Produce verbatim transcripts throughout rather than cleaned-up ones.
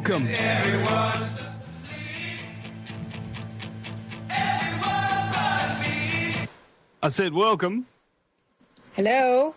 welcome. I said welcome. Hello.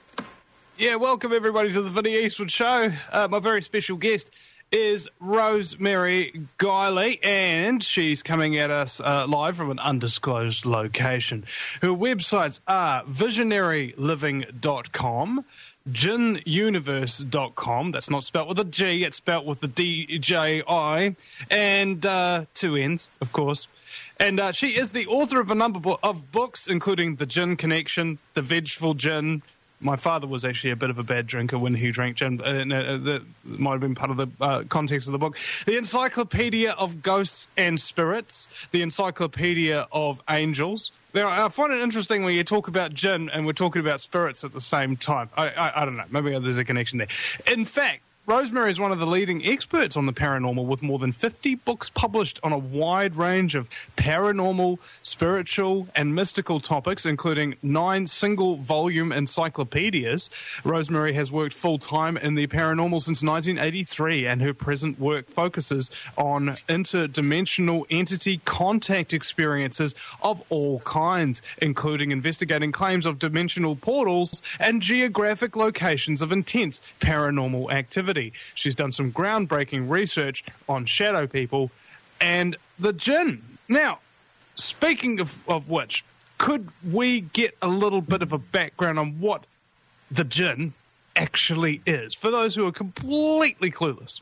Yeah, welcome everybody to the Vinnie Eastwood Show. Uh, my very special guest is Rosemary Guiley, and she's coming at us uh, live from an undisclosed location. Her websites are visionary living dot com, gin universe dot com, that's not spelt with a G, it's spelt with a D J I, and uh, two N's, of course. And uh, she is the author of a number of books, including The Gin Connection, The Vengeful Gin. My father was actually a bit of a bad drinker when he drank gin. Uh, uh, that might have been part of the uh, context of the book. The Encyclopedia of Ghosts and Spirits. The Encyclopedia of Angels. Now, I find it interesting when you talk about gin and we're talking about spirits at the same time. I, I, I don't know. Maybe there's a connection there. In fact, Rosemary is one of the leading experts on the paranormal, with more than fifty books published on a wide range of paranormal, spiritual, and mystical topics, including nine single-volume encyclopedias. Rosemary has worked full-time in the paranormal since nineteen eighty-three, and her present work focuses on interdimensional entity contact experiences of all kinds, including investigating claims of dimensional portals and geographic locations of intense paranormal activity. She's done some groundbreaking research on shadow people and the jinn. Now, speaking of, of which, could we get a little bit of a background on what the jinn actually is, for those who are completely clueless?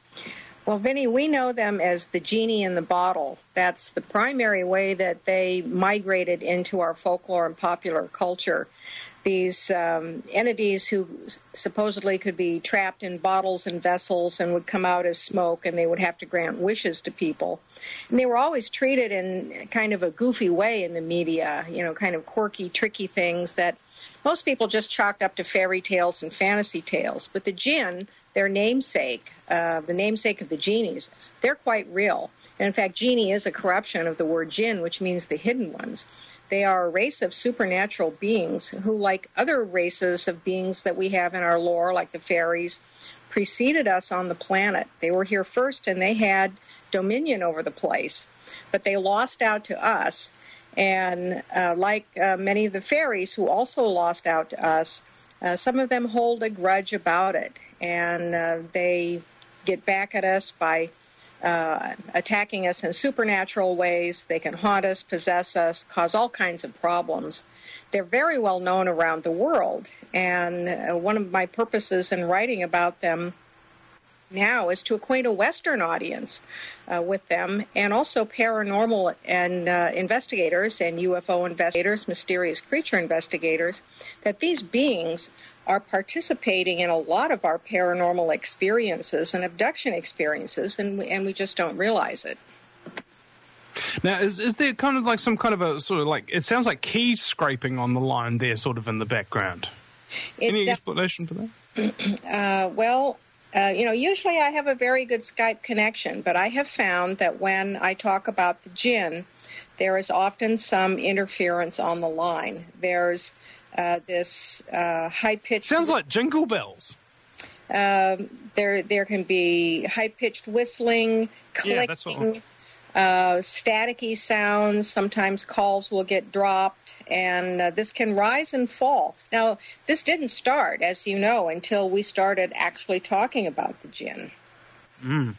Well, Vinny, we know them as the genie in the bottle. That's the primary way that they migrated into our folklore and popular culture. These um, entities who supposedly could be trapped in bottles and vessels and would come out as smoke, and they would have to grant wishes to people. And they were always treated in kind of a goofy way in the media, you know, kind of quirky, tricky things that most people just chalked up to fairy tales and fantasy tales. But the jinn, their namesake, uh, the namesake of the genies, they're quite real. And in fact, genie is a corruption of the word jinn, which means the hidden ones. They are a race of supernatural beings who, like other races of beings that we have in our lore, like the fairies, preceded us on the planet. They were here first, and they had dominion over the place. But they lost out to us. And uh, like uh, many of the fairies who also lost out to us, uh, some of them hold a grudge about it. And uh, they get back at us by Uh, attacking us in supernatural ways. They can haunt us, possess us, cause all kinds of problems. They're very well known around the world, and uh, one of my purposes in writing about them now is to acquaint a Western audience uh, with them, and also paranormal and uh, investigators and U F O investigators, mysterious creature investigators, that these beings are participating in a lot of our paranormal experiences and abduction experiences, and we, and we just don't realize it. Now, is is there kind of like some kind of a sort of like, it sounds like key scraping on the line there, sort of in the background. It Any does, explanation for that? uh, well, uh, you know, usually I have a very good Skype connection, but I have found that when I talk about the jinn, there is often some interference on the line. There's Uh, this uh, high-pitched... Sounds like jingle bells. Um, there there can be high-pitched whistling, clicking, yeah, that's what uh, staticky sounds. Sometimes calls will get dropped, and uh, this can rise and fall. Now, this didn't start, as you know, until we started actually talking about the jinn. Mm.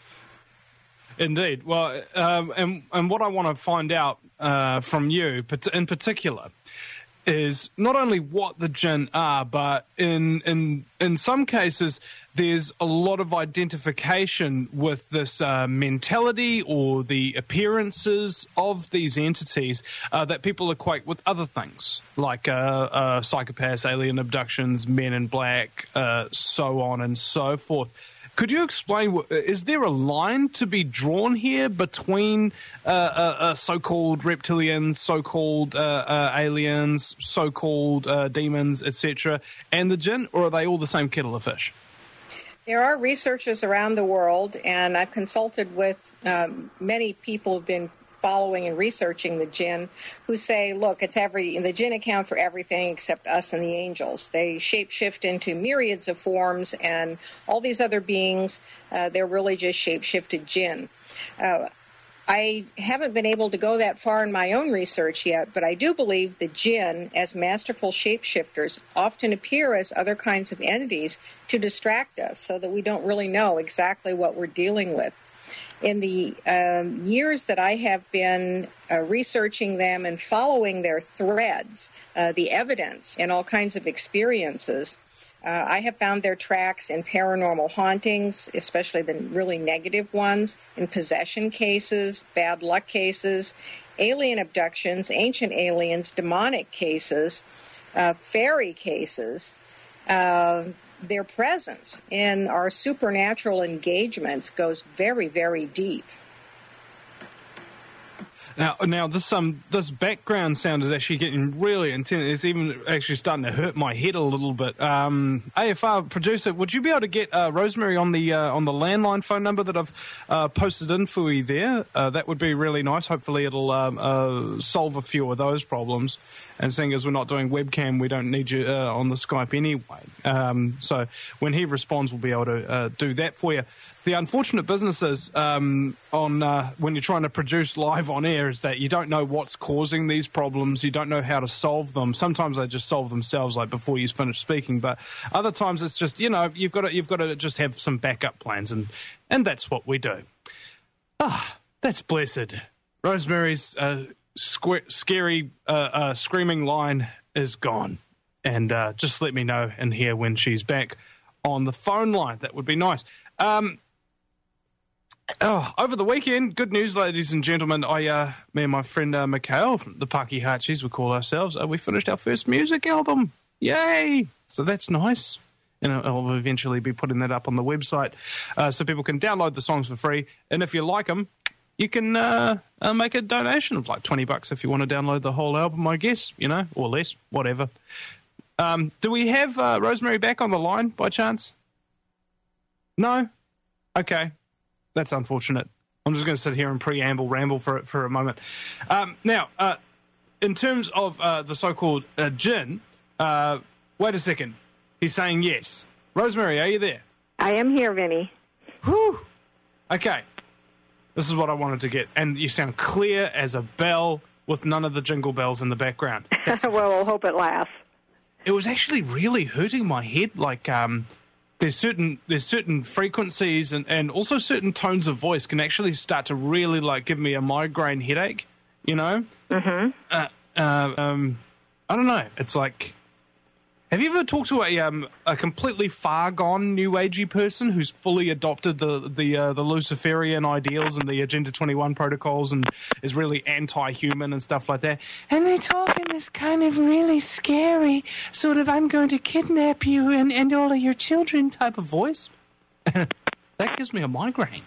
Indeed. Well, um, and, and what I want to find out uh, from you in particular is not only what the jinn are, but in in in some cases there's a lot of identification with this uh, mentality or the appearances of these entities uh, that people equate with other things, like uh, uh, psychopaths, alien abductions, men in black, uh, so on and so forth. Could you explain, is there a line to be drawn here between uh, uh, uh, so-called reptilians, so-called uh, uh, aliens, so-called uh, demons, et cetera, and the jinn, or are they all the same kettle of fish? There are researchers around the world, and I've consulted with um, many people who've been following and researching the jinn, who say, look, it's every the jinn account for everything except us and the angels. They shapeshift into myriads of forms, and all these other beings, uh, they're really just shapeshifted jinn. Uh, I haven't been able to go that far in my own research yet, but I do believe the jinn, as masterful shapeshifters, often appear as other kinds of entities to distract us so that we don't really know exactly what we're dealing with. In the um, years that I have been uh, researching them and following their threads, uh, the evidence and all kinds of experiences, Uh, I have found their tracks in paranormal hauntings, especially the really negative ones, in possession cases, bad luck cases, alien abductions, ancient aliens, demonic cases, uh, fairy cases. Uh, their presence in our supernatural engagements goes very, very deep. Now, now this um this background sound is actually getting really intense. It's even actually starting to hurt my head a little bit. Um, A F R producer, would you be able to get uh, Rosemary on the uh, on the landline phone number that I've uh, posted in for you there? Uh, that would be really nice. Hopefully, it'll um, uh, solve a few of those problems. And seeing as we're not doing webcam, we don't need you uh, on the Skype anyway. Um, so when he responds, we'll be able to uh, do that for you. The unfortunate business is um, on uh, when you're trying to produce live on air is that you don't know what's causing these problems. You don't know how to solve them. Sometimes they just solve themselves, like before you finish speaking. But other times it's just, you know, you've got to you've got to just have some backup plans, and and that's what we do. Ah, that's blessed. Rosemary's uh, squ- scary uh, uh, screaming line is gone, and uh, just let me know in here when she's back on the phone line. That would be nice. Um, Oh, over the weekend, good news, ladies and gentlemen. I, uh, me and my friend uh, Mikhail from the Paki Hachis, we call ourselves, uh, we finished our first music album. Yay! So that's nice. And I'll eventually be putting that up on the website uh, so people can download the songs for free. And if you like them, you can uh, uh, make a donation of like twenty bucks if you want to download the whole album, I guess, you know, or less, whatever. Um, do we have uh, Rosemary back on the line by chance? No? Okay. That's unfortunate. I'm just going to sit here and preamble, ramble for for a moment. Um, now, uh, in terms of uh, the so-called uh, jinn, uh, wait a second. He's saying yes. Rosemary, are you there? I am here, Vinny. Whew. Okay. This is what I wanted to get. And you sound clear as a bell with none of the jingle bells in the background. Well, we'll hope it lasts. It was actually really hurting my head, like... Um, There's certain there's certain frequencies and, and also certain tones of voice can actually start to really like give me a migraine headache, you know? Mm-hmm. Uh, uh, um, I don't know. It's like, have you ever talked to a um a completely far gone new agey person who's fully adopted the the uh, the Luciferian ideals and the Agenda twenty-one protocols and is really anti-human and stuff like that? And they talk in this kind of really scary sort of "I'm going to kidnap you and, and all of your children" type of voice. That gives me a migraine.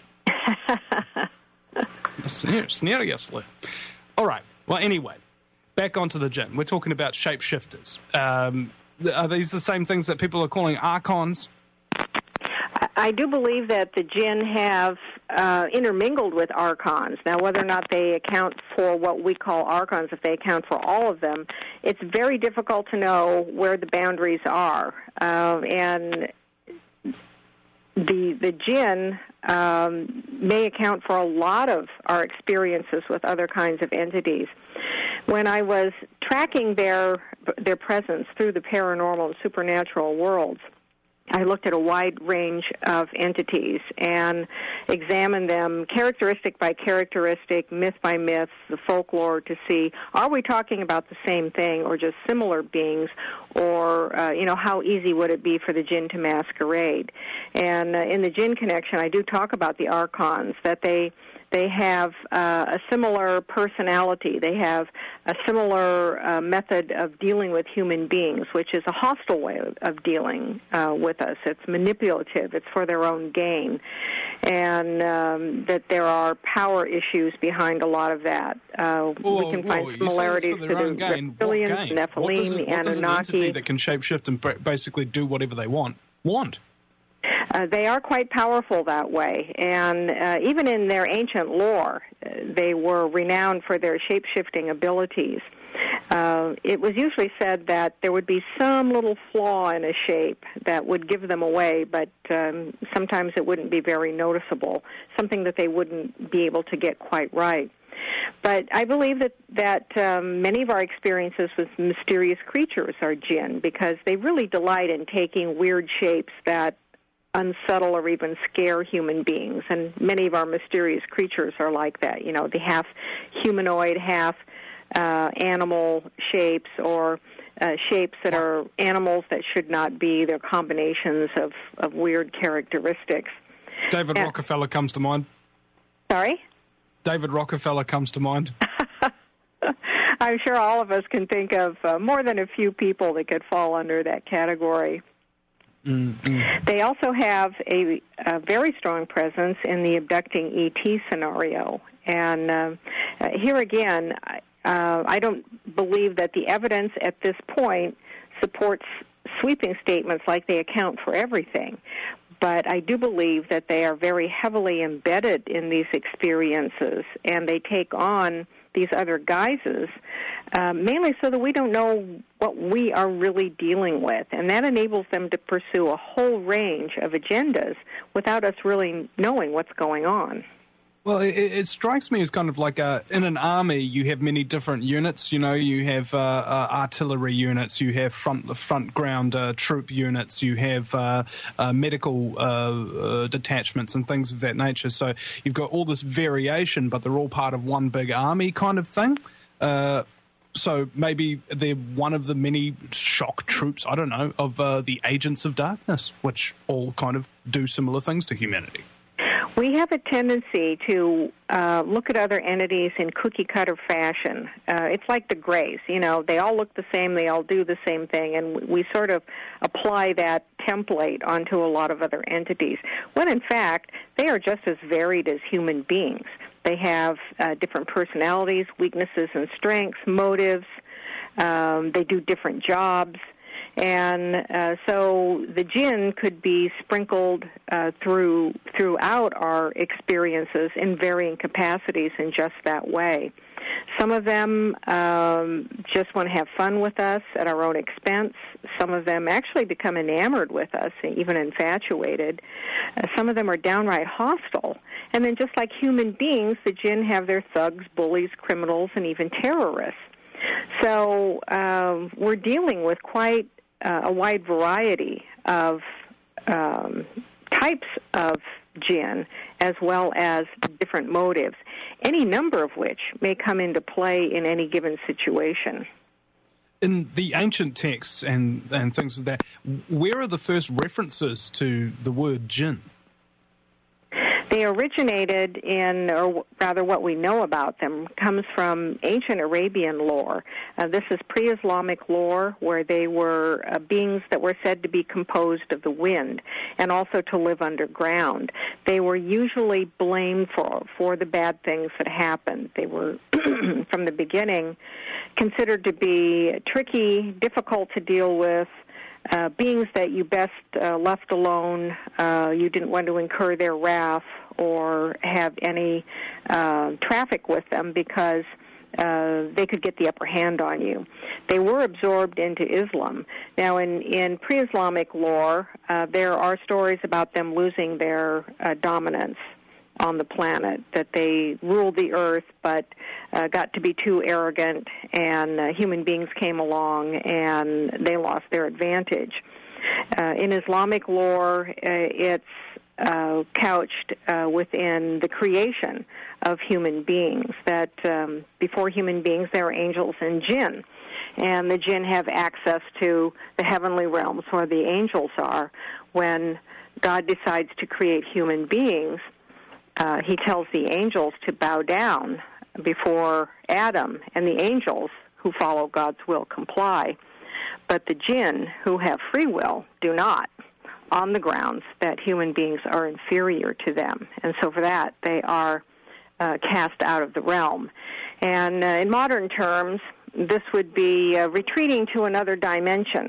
Seriously. All right. Well, anyway, back onto the jinn. We're talking about shapeshifters. Um, Are these the same things that people are calling archons? I do believe that the jinn have uh, intermingled with archons. Now, whether or not they account for what we call archons, if they account for all of them, it's very difficult to know where the boundaries are. Uh, and the the jinn um, may account for a lot of our experiences with other kinds of entities. When I was tracking their their presence through the paranormal and supernatural worlds, I looked at a wide range of entities and examined them characteristic by characteristic, myth by myth, the folklore, to see, are we talking about the same thing or just similar beings, or, uh, you know, how easy would it be for the jinn to masquerade? And uh, in the jinn connection, I do talk about the archons, that they... They have uh, a similar personality. They have a similar uh, method of dealing with human beings, which is a hostile way of, of dealing uh, with us. It's manipulative. It's for their own gain. And um, that there are power issues behind a lot of that. Uh, whoa, we can whoa, find similarities to the reptilians, the Nephilim, what does, the what Anunnaki. Does an entity that can shapeshift and basically do whatever they want want? Uh, they are quite powerful that way, and uh, even in their ancient lore, uh, they were renowned for their shape-shifting abilities. Uh, it was usually said that there would be some little flaw in a shape that would give them away, but um, sometimes it wouldn't be very noticeable, something that they wouldn't be able to get quite right. But I believe that, that um, many of our experiences with mysterious creatures are jinn, because they really delight in taking weird shapes that unsettle or even scare human beings. And many of our mysterious creatures are like that, you know, the half humanoid, half uh, animal shapes, or uh, shapes that are animals that should not be. They're combinations of, of weird characteristics. David and, Rockefeller comes to mind. Sorry? David Rockefeller comes to mind. I'm sure all of us can think of uh, more than a few people that could fall under that category. Mm-hmm. They also have a, a very strong presence in the abducting E T scenario. And uh, uh, here again, uh, I don't believe that the evidence at this point supports sweeping statements like they account for everything. But I do believe that they are very heavily embedded in these experiences, and they take on these other guises, uh, mainly so that we don't know what we are really dealing with. And that enables them to pursue a whole range of agendas without us really knowing what's going on. Well, it, it strikes me as kind of like a, in an army, you have many different units. You know, you have uh, uh, artillery units, you have front front ground uh, troop units, you have uh, uh, medical uh, uh, detachments and things of that nature. So you've got all this variation, but they're all part of one big army kind of thing. Uh, so maybe they're one of the many shock troops, I don't know, of uh, the agents of darkness, which all kind of do similar things to humanity. We have a tendency to uh, look at other entities in cookie-cutter fashion. Uh, it's like the Greys, you know, they all look the same, they all do the same thing, and we sort of apply that template onto a lot of other entities, when in fact they are just as varied as human beings. They have uh, different personalities, weaknesses and strengths, motives. Um, they do different jobs. And uh, so the jinn could be sprinkled uh, through throughout our experiences in varying capacities in just that way. Some of them um, just want to have fun with us at our own expense. Some of them actually become enamored with us, even infatuated. Uh, some of them are downright hostile. And then just like human beings, the jinn have their thugs, bullies, criminals, and even terrorists. So um, we're dealing with quite Uh, a wide variety of um, types of jinn, as well as different motives, any number of which may come into play in any given situation. In the ancient texts and, and things like that, where are the first references to the word jinn? They originated in, or rather what we know about them, comes from ancient Arabian lore. Uh, this is pre-Islamic lore, where they were uh, beings that were said to be composed of the wind and also to live underground. They were usually blamed for, for the bad things that happened. They were, from the beginning, considered to be tricky, difficult to deal with, Uh, beings that you best uh, left alone. Uh, you didn't want to incur their wrath or have any uh, traffic with them, because uh, they could get the upper hand on you. They were absorbed into Islam. Now, in, in pre-Islamic lore, uh, there are stories about them losing their uh, dominance on the planet, that they ruled the earth but uh, got to be too arrogant, and uh, human beings came along and they lost their advantage. Uh, in Islamic lore, uh, it's uh, couched uh, within the creation of human beings, that um, before human beings there are angels and jinn, and the jinn have access to the heavenly realms where the angels are. When God decides to create human beings, Uh, he tells the angels to bow down before Adam, and the angels who follow God's will comply. But the jinn, who have free will, do not, on the grounds that human beings are inferior to them. And so for that, they are uh, cast out of the realm. And uh, in modern terms, this would be uh, retreating to another dimension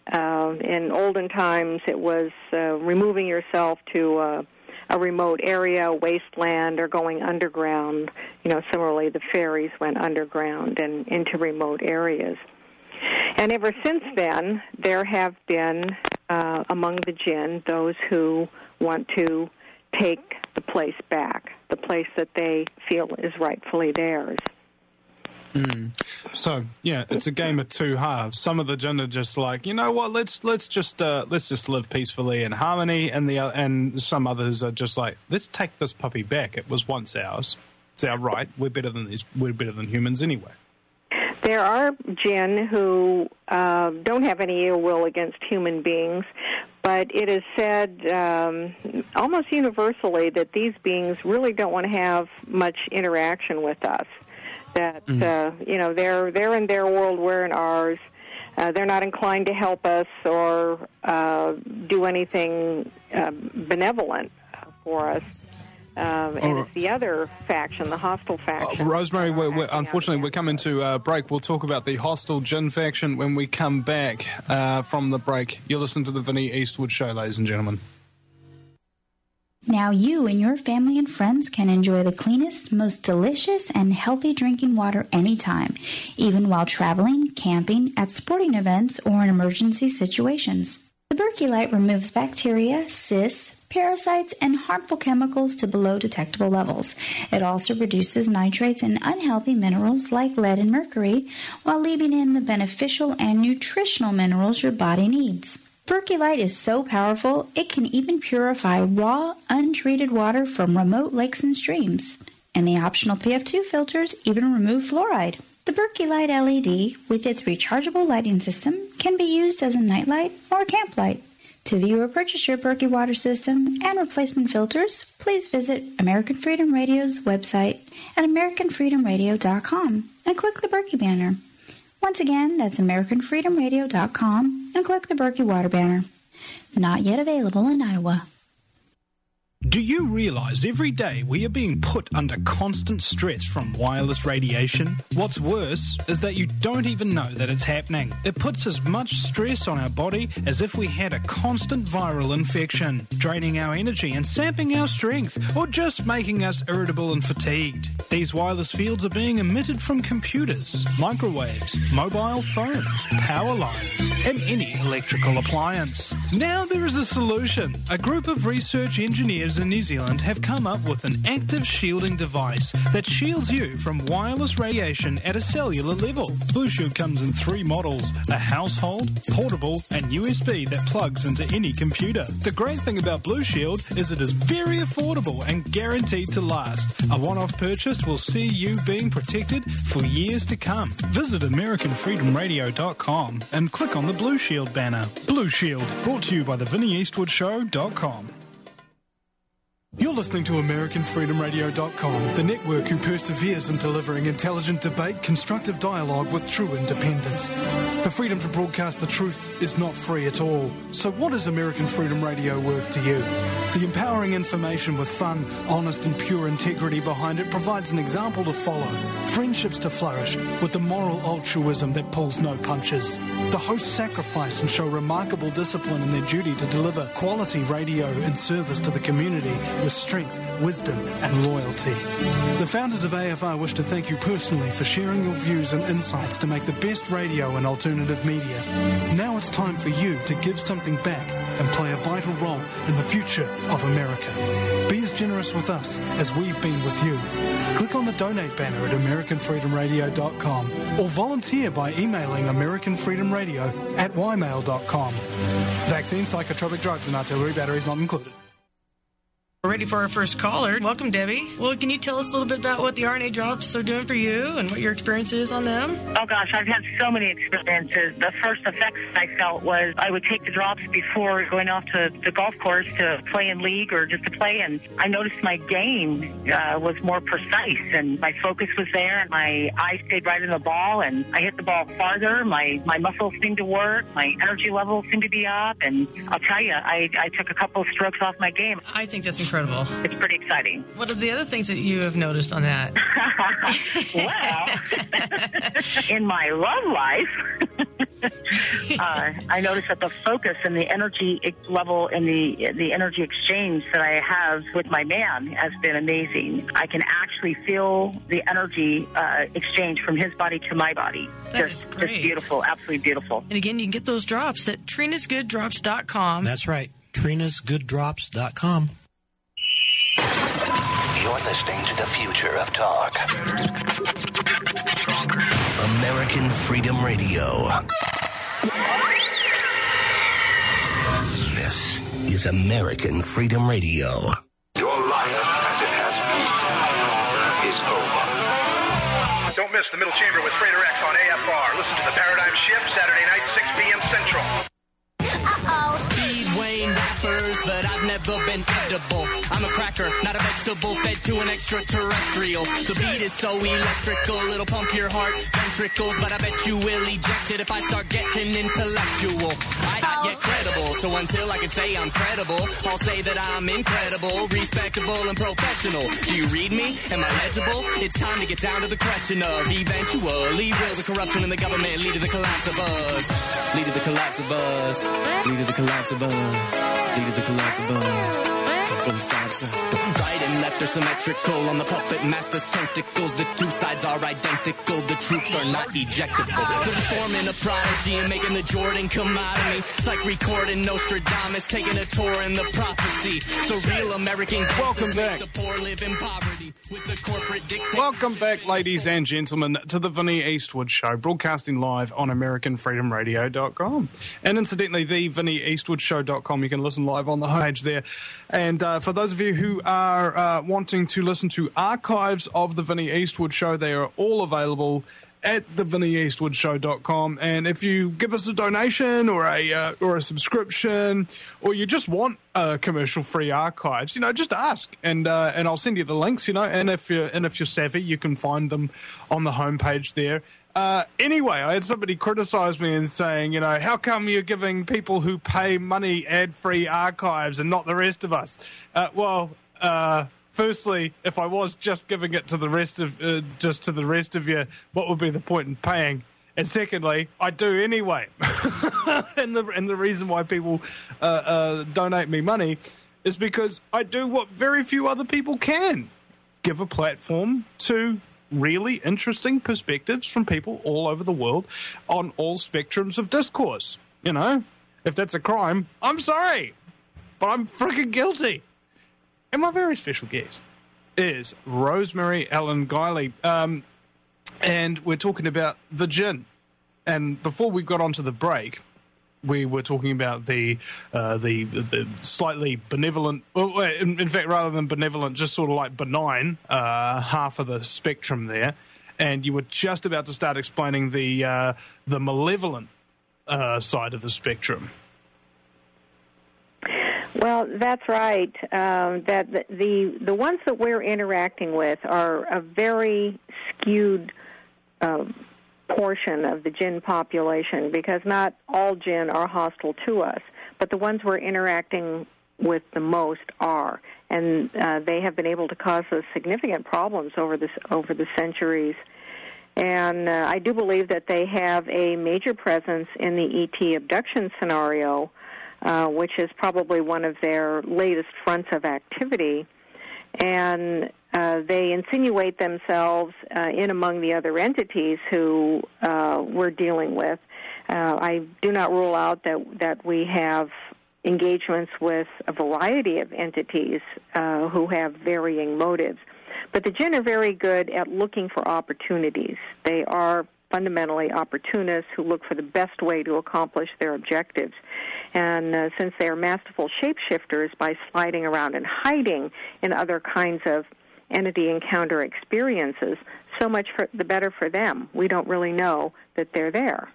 Uh, in olden times, it was uh, removing yourself to uh, a remote area, wasteland, or going underground. You know, similarly, the fairies went underground and into remote areas. And ever since then, there have been, uh, among the jinn, those who want to take the place back, the place that they feel is rightfully theirs. Mm. So yeah, it's a game of two halves. Some of the jinn are just like, you know what, let's let's just uh, let's just live peacefully in harmony, and the and some others are just like, let's take this puppy back. It was once ours. It's our right. We're better than these. We're better than humans anyway. There are jinn who uh, don't have any ill will against human beings, but it is said um, almost universally that these beings really don't want to have much interaction with us. That mm. uh, you know, they're they're in their world, we're in ours. Uh, they're not inclined to help us or uh, do anything uh, benevolent for us. Um, and oh. it's the other faction, the hostile faction. Uh, Rosemary, we're, we're, unfortunately, we're coming to uh, break. We'll talk about the hostile jinn faction when we come back uh, from the break. You're listening to the Vinnie Eastwood Show, ladies and gentlemen. Now you and your family and friends can enjoy the cleanest, most delicious, and healthy drinking water anytime, even while traveling, camping, at sporting events, or in emergency situations. The Berkey Light removes bacteria, cysts, parasites, and harmful chemicals to below detectable levels. It also reduces nitrates and unhealthy minerals like lead and mercury, while leaving in the beneficial and nutritional minerals your body needs. Berkey Light is so powerful, it can even purify raw, untreated water from remote lakes and streams. And the optional P F two filters even remove fluoride. The Berkey Light L E D, with its rechargeable lighting system, can be used as a nightlight or a camp light. To view or purchase your Berkey water system and replacement filters, please visit American Freedom Radio's website at american freedom radio dot com and click the Berkey banner. Once again, that's american freedom radio dot com and click the Berkey water banner. Not yet available in Iowa. Do you realize every day we are being put under constant stress from wireless radiation? What's worse is that you don't even know that it's happening. It puts as much stress on our body as if we had a constant viral infection, draining our energy and sapping our strength, or just making us irritable and fatigued. These wireless fields are being emitted from computers, microwaves, mobile phones, power lines, and any electrical appliance. Now there is a solution. A group of research engineers in New Zealand have come up with an active shielding device that shields you from wireless radiation at a cellular level. Blue Shield comes in three models: a household, portable, and U S B that plugs into any computer. The great thing about Blue Shield is it is very affordable and guaranteed to last. A one-off purchase will see you being protected for years to come. Visit american freedom radio dot com and click on the Blue Shield banner. Blue Shield, brought to you by the vinnie eastwood show dot com. You're listening to american freedom radio dot com, the network who perseveres in delivering intelligent debate, constructive dialogue with true independence. The freedom to broadcast the truth is not free at all. So what is American Freedom Radio worth to you? The empowering information with fun, honest and pure integrity behind it provides an example to follow. Friendships to flourish with the moral altruism that pulls no punches. The hosts sacrifice and show remarkable discipline in their duty to deliver quality radio in service to the community with strength, wisdom and loyalty. The founders of A F R wish to thank you personally for sharing your views and insights to make the best radio and alternative media. Now it's time for you to give something back and play a vital role in the future of America. Be as generous with us as we've been with you. Click on the donate banner at american freedom radio dot com or volunteer by emailing american freedom radio at y mail dot com. Vaccine, psychotropic drugs and artillery batteries not included. We're ready for our first caller. Welcome, Debbie. Well, can you tell us a little bit about what the R N A drops are doing for you and what your experience is on them? Oh, gosh, I've had so many experiences. The first effects I felt was I would take the drops before going off to the golf course to play in league or just to play, and I noticed my game uh, was more precise, and my focus was there, and my eyes stayed right in the ball, and I hit the ball farther. My, my muscles seemed to work. My energy levels seemed to be up, and I'll tell you, I, I took a couple of strokes off my game. I think that's incredible. It's pretty exciting. What are the other things that you have noticed on that? Well, in my love life, uh, I notice that the focus and the energy level and the the energy exchange that I have with my man has been amazing. I can actually feel the energy uh, exchange from his body to my body. That just, is great. Just beautiful, absolutely beautiful. And again, you can get those drops at Trina's Good Drops dot com. That's right, Trina's Good Drops dot com. You're listening to the future of talk. American Freedom Radio. This is American Freedom Radio. Your life, as it has been, is over. Don't miss the Middle Chamber with Frater X on A F R. Listen to the Paradigm Shift Saturday night, six p.m. Central. Uh-oh. Speed Wayne rappers, but I've never been edible. I'm a cracker, not a vegetable, fed to an extraterrestrial. The beat is so electrical, it'll pump your heart ventricles, but I bet you will eject it if I start getting intellectual. I not yet credible, so until I can say I'm credible, I'll say that I'm incredible, respectable, and professional. Do you read me? Am I legible? It's time to get down to the question of eventually will the corruption in the government lead to the collapse of us? Lead to the collapse of us. Lead to the collapse of us. Lead to the collapse of us. Both sides, right and left are symmetrical. On the puppet master's tentacles, the two sides are identical. The troops are not ejectable. They're forming a prodigy and making the Jordan come out of me. It's like recording Nostradamus, taking a tour in the prophecy. The real American Welcome back. The poor live in poverty with the corporate dictator. Welcome back, ladies and gentlemen, to the Vinnie Eastwood Show, broadcasting live on American Freedom Radio dot com. And incidentally, the Vinnie Eastwood Show dot com, you can listen live on the homepage there. And uh, for those of you who are uh, wanting to listen to archives of the Vinnie Eastwood Show, they are all available at the Vinnie Eastwood Show dot com. And if you give us a donation or a uh, or a subscription, or you just want uh, commercial-free archives, you know, just ask, and uh, and I'll send you the links. You know, and if you're and if you're savvy, you can find them on the homepage there. Uh, anyway, I had somebody criticize me and saying, you know, how come you're giving people who pay money ad-free archives and not the rest of us? Uh, well, uh, firstly, if I was just giving it to the rest of uh, just to the rest of you, what would be the point in paying? And secondly, I do anyway. and the and the reason why people uh, uh, donate me money is because I do what very few other people can: give a platform to really interesting perspectives from people all over the world on all spectrums of discourse. You know, if that's a crime, I'm sorry, but I'm freaking guilty. And my very special guest is Rosemary Ellen Guiley, um, and we're talking about the gin. And before we got onto the break, we were talking about the uh, the, the slightly benevolent, well, in, in fact, rather than benevolent, just sort of like benign uh, half of the spectrum there. And you were just about to start explaining the uh, the malevolent uh, side of the spectrum. Well, that's right. Um, that the, the the ones that we're interacting with are a very skewed Um, portion of the jinn population, because not all jinn are hostile to us, but the ones we're interacting with the most are, and uh, they have been able to cause us significant problems over this over the centuries. And uh, I do believe that they have a major presence in the E T abduction scenario, uh, which is probably one of their latest fronts of activity. And uh, they insinuate themselves uh, in among the other entities who uh, we're dealing with. Uh, I do not rule out that that we have engagements with a variety of entities uh, who have varying motives. But the jinn are very good at looking for opportunities. They are fundamentally opportunists who look for the best way to accomplish their objectives. And uh, since they are masterful shapeshifters by sliding around and hiding in other kinds of entity encounter experiences, so much for the better for them. We don't really know that they're there.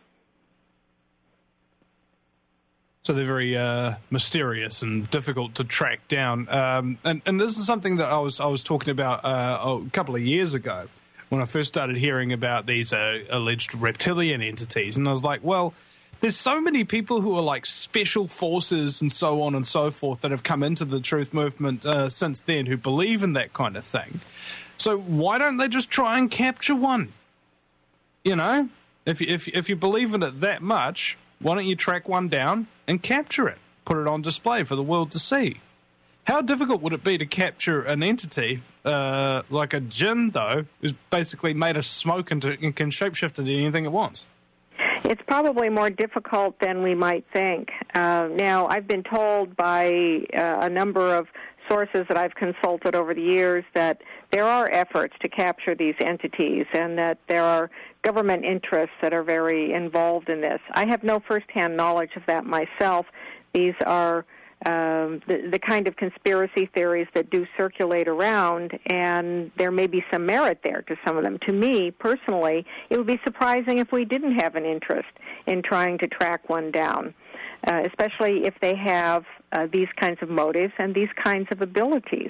So they're very uh, mysterious and difficult to track down. Um, and, and this is something that I was I was talking about uh, a couple of years ago when I first started hearing about these uh, alleged reptilian entities. And I was like, well, there's so many people who are like special forces and so on and so forth that have come into the truth movement uh, since then who believe in that kind of thing. So why don't they just try and capture one? You know? If you, if, if you believe in it that much, why don't you track one down and capture it? Put it on display for the world to see. How difficult would it be to capture an entity uh, like a jinn, though, who's basically made of smoke and, to, and can shapeshift into anything it wants? It's probably more difficult than we might think. Uh, now, I've been told by uh, a number of sources that I've consulted over the years that there are efforts to capture these entities and that there are government interests that are very involved in this. I have no firsthand knowledge of that myself. These are um, the, the kind of conspiracy theories that do circulate around, and there may be some merit there to some of them. To me, personally, it would be surprising if we didn't have an interest in trying to track one down, uh, especially if they have uh, these kinds of motives and these kinds of abilities.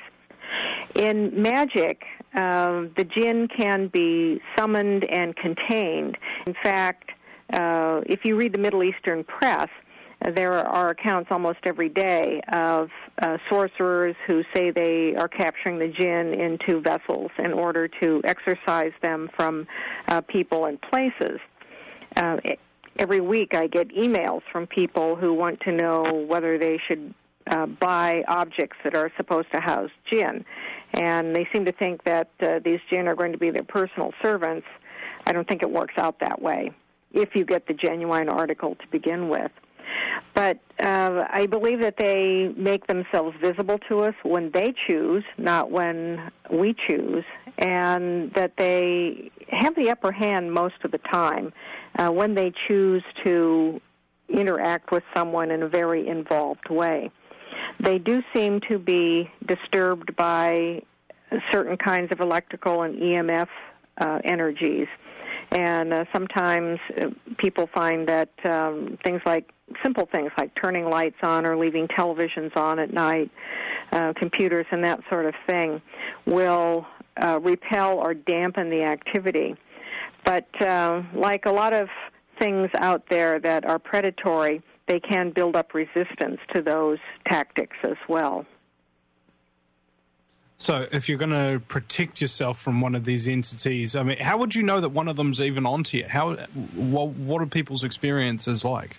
In magic, uh, the jinn can be summoned and contained. In fact, uh, if you read the Middle Eastern press, uh, there are accounts almost every day of uh, sorcerers who say they are capturing the jinn into vessels in order to exorcise them from uh, people and places. Uh, every week I get emails from people who want to know whether they should Uh, buy objects that are supposed to house jinn. And they seem to think that uh, these jinn are going to be their personal servants. I don't think it works out that way, if you get the genuine article to begin with. But uh, I believe that they make themselves visible to us when they choose, not when we choose, and that they have the upper hand most of the time uh, when they choose to interact with someone in a very involved way. They do seem to be disturbed by certain kinds of electrical and E M F uh, energies. And uh, sometimes uh, people find that um, things like, simple things like turning lights on or leaving televisions on at night, uh, computers and that sort of thing, will uh, repel or dampen the activity. But uh, like a lot of things out there that are predatory, they can build up resistance to those tactics as well. So if you're going to protect yourself from one of these entities, I mean, how would you know that one of them's even onto you? How, what, what are people's experiences like?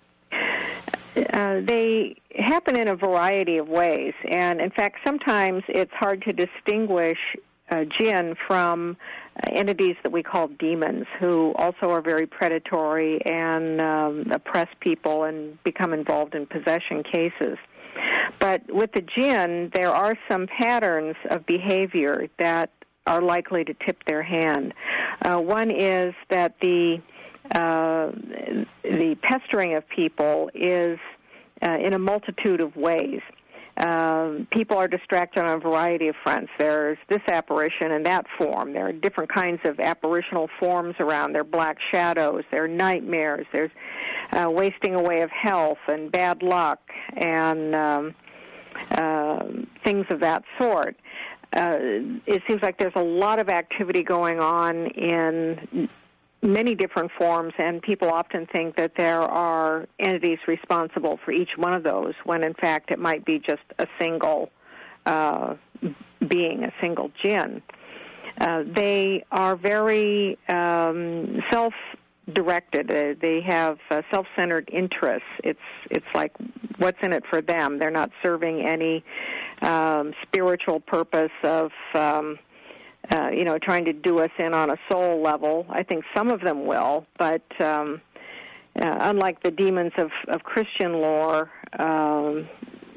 Uh, they happen in a variety of ways. And, in fact, sometimes it's hard to distinguish uh, jinn from uh, entities that we call demons, who also are very predatory and um, oppress people and become involved in possession cases. But with the jinn, there are some patterns of behavior that are likely to tip their hand. Uh, one is that the uh, the pestering of people is uh, in a multitude of ways. Um, people are distracted on a variety of fronts. There's this apparition and that form. There are different kinds of apparitional forms around. There are black shadows. There are nightmares. There's uh, wasting away of health and bad luck and um, uh, things of that sort. Uh, it seems like there's a lot of activity going on in many different forms, and people often think that there are entities responsible for each one of those, when in fact it might be just a single uh, being, a single jinn. Uh, they are very um, self-directed. Uh, they have uh, self-centered interests. It's it's like what's in it for them. They're not serving any um, spiritual purpose of Um, Uh, you know, trying to do us in on a soul level. I think some of them will, but um, uh, unlike the demons of, of Christian lore, um,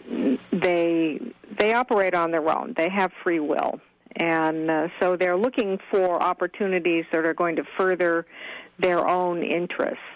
they they operate on their own. They have free will, and uh, so they're looking for opportunities that are going to further their own interests.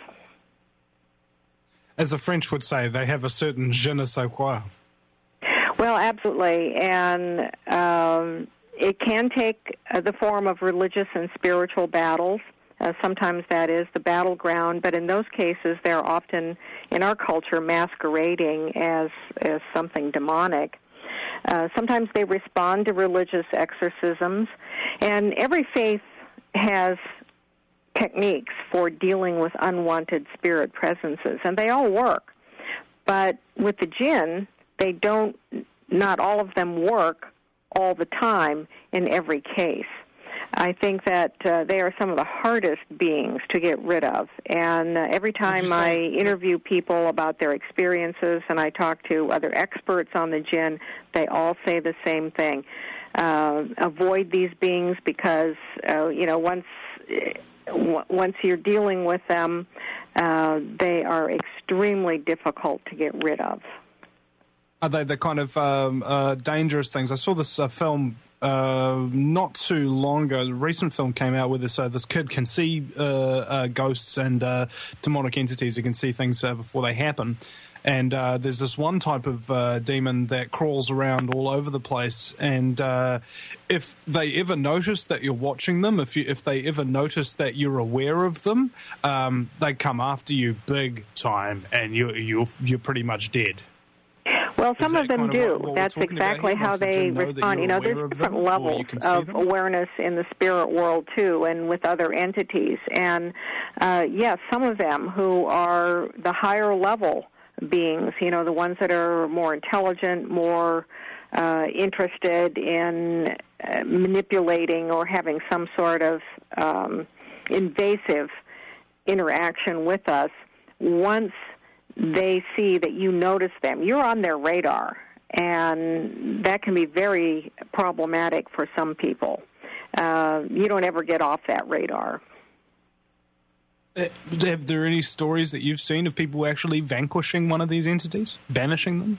As the French would say, they have a certain je ne sais quoi. Well, absolutely, and Um, It can take uh, the form of religious and spiritual battles. Uh, sometimes that is the battleground, but in those cases, they're often, in our culture, masquerading as, as something demonic. Uh, sometimes they respond to religious exorcisms, and every faith has techniques for dealing with unwanted spirit presences, and they all work. But with the jinn, they don't, not all of them work all the time in every case. I think that uh, they are some of the hardest beings to get rid of. And uh, every time I interview people about their experiences and I talk to other experts on the jinn, they all say the same thing. Uh, avoid these beings because, uh, you know, once w- once you're dealing with them, uh, they are extremely difficult to get rid of. Are they the kind of um, uh, dangerous things? I saw this uh, film uh, not too long ago. A recent film came out where this uh, this kid can see uh, uh, ghosts and uh, demonic entities. He can see things uh, before they happen. And uh, there's this one type of uh, demon that crawls around all over the place. And uh, if they ever notice that you're watching them, if you, if they ever notice that you're aware of them, um, they come after you big time, and you you're you're pretty much dead. Well, some of them do. What, what That's exactly how they respond. You know, there's different them, levels of them? awareness in the spirit world, too, and with other entities. And, uh, yes, some of them who are the higher level beings, you know, the ones that are more intelligent, more uh, interested in uh, manipulating or having some sort of um, invasive interaction with us, once they see that you notice them, you're on their radar, and that can be very problematic for some people. Uh, you don't ever get off that radar. Uh, have there any stories that you've seen of people actually vanquishing one of these entities, banishing them?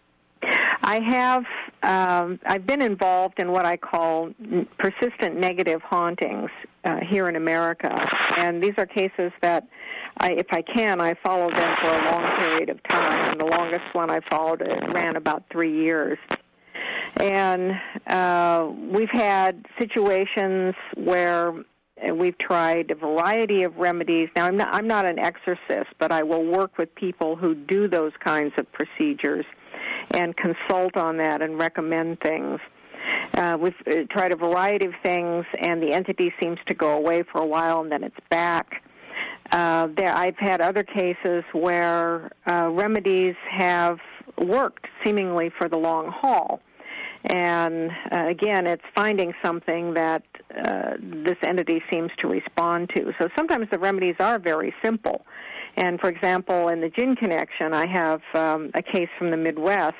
I have. Um, I've been involved in what I call n- persistent negative hauntings uh, here in America, and these are cases that, I, if I can, I follow them for a long period of time, and the longest one I followed it ran about three years. And uh, we've had situations where we've tried a variety of remedies. Now, I'm not, I'm not an exorcist, but I will work with people who do those kinds of procedures and consult on that and recommend things. Uh, we've uh, tried a variety of things, and the entity seems to go away for a while, and then it's back. Uh, there, I've had other cases where uh, remedies have worked seemingly for the long haul. And, uh, again, it's finding something that uh, this entity seems to respond to. So sometimes the remedies are very simple. And, for example, in the Jinn Connection, I have um, a case from the Midwest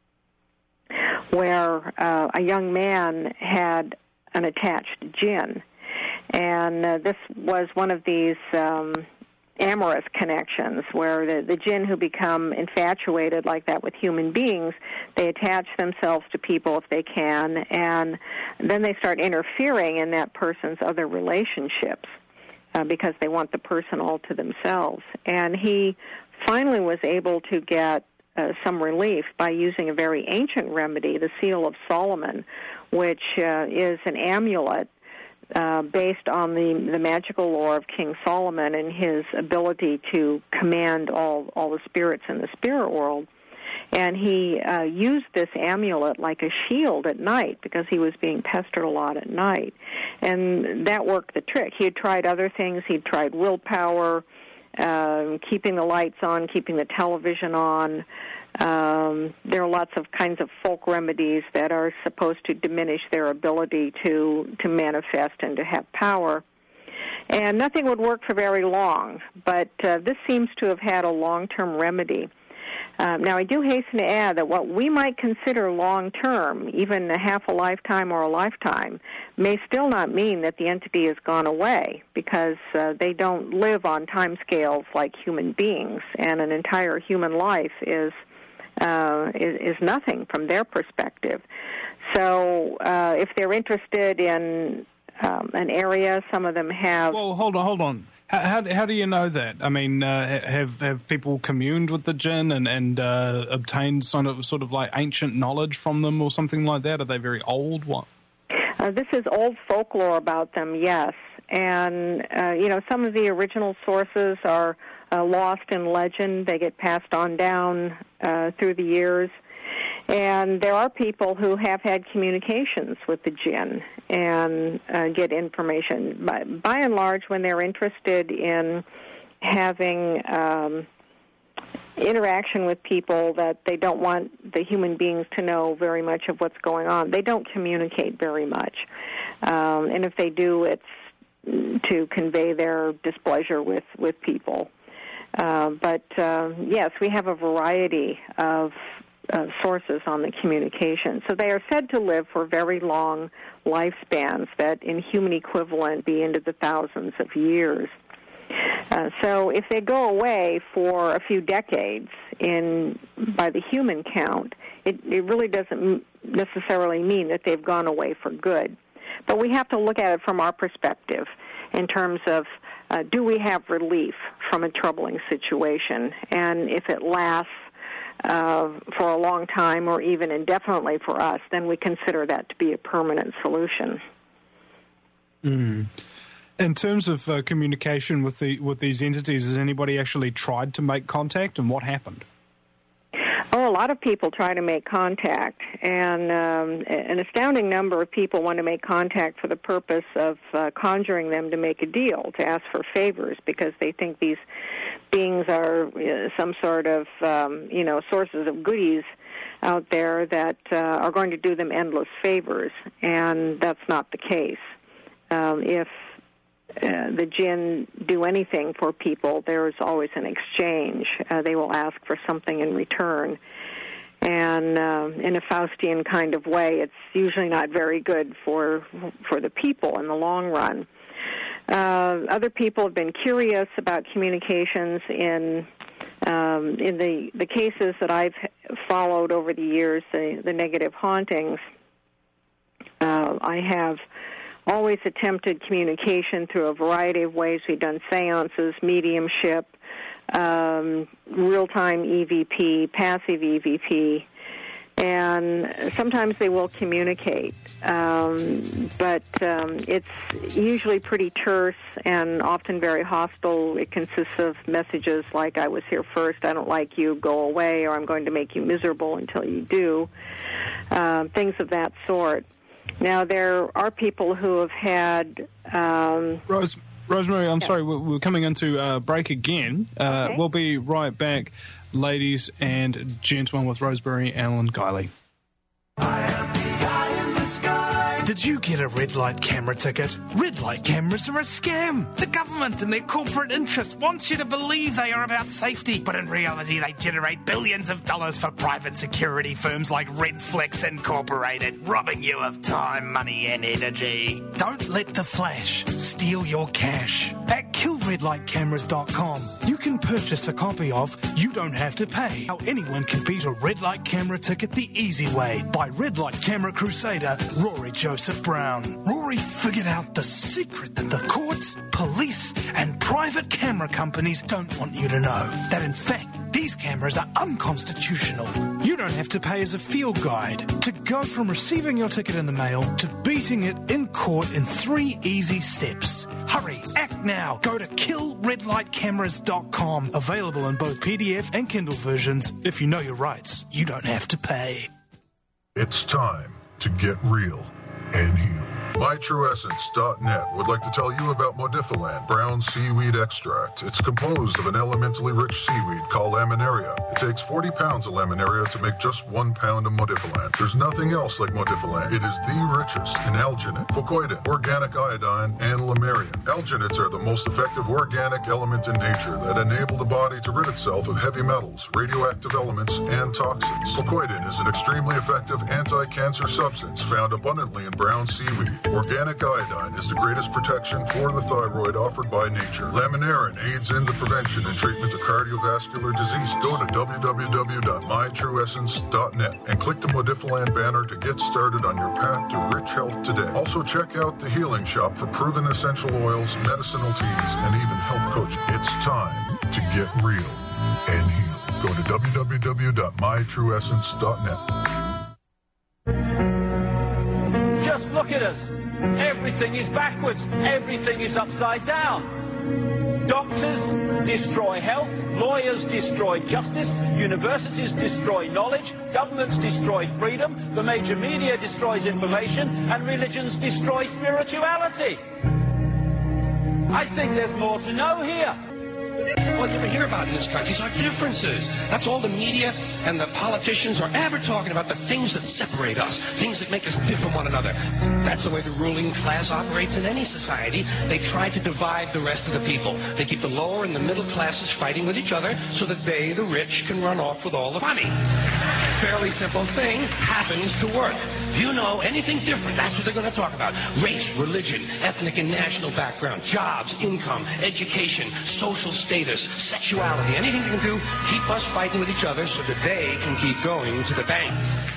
where uh, a young man had an attached jinn. And uh, this was one of these um, amorous connections where the, the jinn who become infatuated like that with human beings, they attach themselves to people if they can, and then they start interfering in that person's other relationships uh, because they want the person all to themselves. And he finally was able to get uh, some relief by using a very ancient remedy, the Seal of Solomon, which uh, is an amulet Uh, based on the, the magical lore of King Solomon and his ability to command all, all the spirits in the spirit world. And he uh, used this amulet like a shield at night because he was being pestered a lot at night. And that worked the trick. He had tried other things. He'd tried willpower, uh, keeping the lights on, keeping the television on. Um, there are lots of kinds of folk remedies that are supposed to diminish their ability to, to manifest and to have power. And nothing would work for very long, but uh, this seems to have had a long-term remedy. Um, now, I do hasten to add that what we might consider long-term, even a half a lifetime or a lifetime, may still not mean that the entity has gone away, because uh, they don't live on time scales like human beings, and an entire human life is uh, is, is nothing from their perspective. So uh, if they're interested in um, an area, some of them have... Well, hold on, hold on. How, how, how do you know that? I mean, uh, have have people communed with the jinn and, and uh, obtained sort of, sort of like ancient knowledge from them or something like that? Are they very old? What? Uh, this is old folklore about them, yes. And, uh, you know, some of the original sources are uh, lost in legend. They get passed on down uh, through the years. And there are people who have had communications with the jinn and uh, get information. By, by and large, when they're interested in having um, interaction with people that they don't want the human beings to know very much of what's going on, they don't communicate very much. Um, and if they do, it's to convey their displeasure with, with people. Uh, but, uh, yes, we have a variety of uh, sources on the communication. So they are said to live for very long lifespans that in human equivalent be into the thousands of years. Uh, so if they go away for a few decades in by the human count, it, it really doesn't necessarily mean that they've gone away for good. But we have to look at it from our perspective in terms of uh, do we have relief from a troubling situation? And if it lasts uh, for a long time or even indefinitely for us, then we consider that to be a permanent solution. Mm. In terms of uh, communication with the with these entities, has anybody actually tried to make contact, and what happened? Oh, a lot of people try to make contact, and um, an astounding number of people want to make contact for the purpose of uh, conjuring them to make a deal, to ask for favors, because they think these beings are uh, some sort of, um, you know, sources of goodies out there that uh, are going to do them endless favors, and that's not the case. Um, if Uh, the jinn do anything for people, there's always an exchange. Uh, they will ask for something in return. And uh, in a Faustian kind of way, it's usually not very good for for the people in the long run. Uh, other people have been curious about communications in um, in the, the cases that I've followed over the years, the, the negative hauntings. Uh, I have always attempted communication through a variety of ways. We've done seances, mediumship, um, real-time E V P, passive E V P, and sometimes they will communicate. Um, but um, it's usually pretty terse and often very hostile. It consists of messages like, I was here first, I don't like you, go away, or I'm going to make you miserable until you do, uh, things of that sort. Now, there are people who have had... Um, Rose, Rosemary, I'm yeah. sorry, we're, we're coming into uh, break again. Uh, okay. We'll be right back, ladies and gentlemen, with Rosemary Ellen Guiley. I am the guy in the sky. Did you get a red light camera ticket? Red light cameras are a scam. The government and their corporate interests want you to believe they are about safety, but in reality they generate billions of dollars for private security firms like Redflex Incorporated, robbing you of time, money and energy. Don't let the flash steal your cash. At kill red light cameras dot com, you can purchase a copy of You Don't Have to Pay, How Anyone Can Beat a Red Light Camera Ticket the Easy Way, by Red Light Camera Crusader Rory Joseph Brown. Rory figured out the secret that the courts, police and private camera companies don't want you to know. That in fact, these cameras are unconstitutional. You don't have to pay as a field guide to go from receiving your ticket in the mail to beating it in court in three easy steps. Hurry, act now. Go to kill red light cameras dot com. Available in both P D F and Kindle versions. If you know your rights, you don't have to pay. It's time to get real and heal. my true essence dot net would like to tell you about Modifilan brown seaweed extract. It's composed of an elementally rich seaweed called laminaria. It takes forty pounds of laminaria to make just one pound of Modifilan. There's nothing else like Modifilan. It is the richest in alginate, fucoidin, organic iodine, and lamarian. Alginates are the most effective organic element in nature that enable the body to rid itself of heavy metals, radioactive elements, and toxins. Fucoidin is an extremely effective anti-cancer substance found abundantly in brown seaweed. Organic iodine is the greatest protection for the thyroid offered by nature. Laminarin aids in the prevention and treatment of cardiovascular disease. Go to w w w dot my true essence dot net and click the Modifilan banner to get started on your path to rich health today. Also, check out the Healing Shop for proven essential oils, medicinal teas, and even health coaching. It's time to get real and heal. Go to w w w dot my true essence dot net. Just look at us. Everything is backwards. Everything is upside down. Doctors destroy health. Lawyers destroy justice. Universities destroy knowledge. Governments destroy freedom. The major media destroys information. And religions destroy spirituality. I think there's more to know here. all you ever hear about in this country is our differences. That's all the media and the politicians are ever talking about, the things that separate us, things that make us different from one another. That's the way the ruling class operates in any society. They try to divide the rest of the people. They keep the lower and the middle classes fighting with each other so that they, the rich, can run off with all the money. Fairly simple thing happens to work. If you know anything different, that's what they're going to talk about. Race, religion, ethnic and national background, jobs, income, education, social status, sexuality, anything they can do, keep us fighting with each other so that they can keep going to the bank.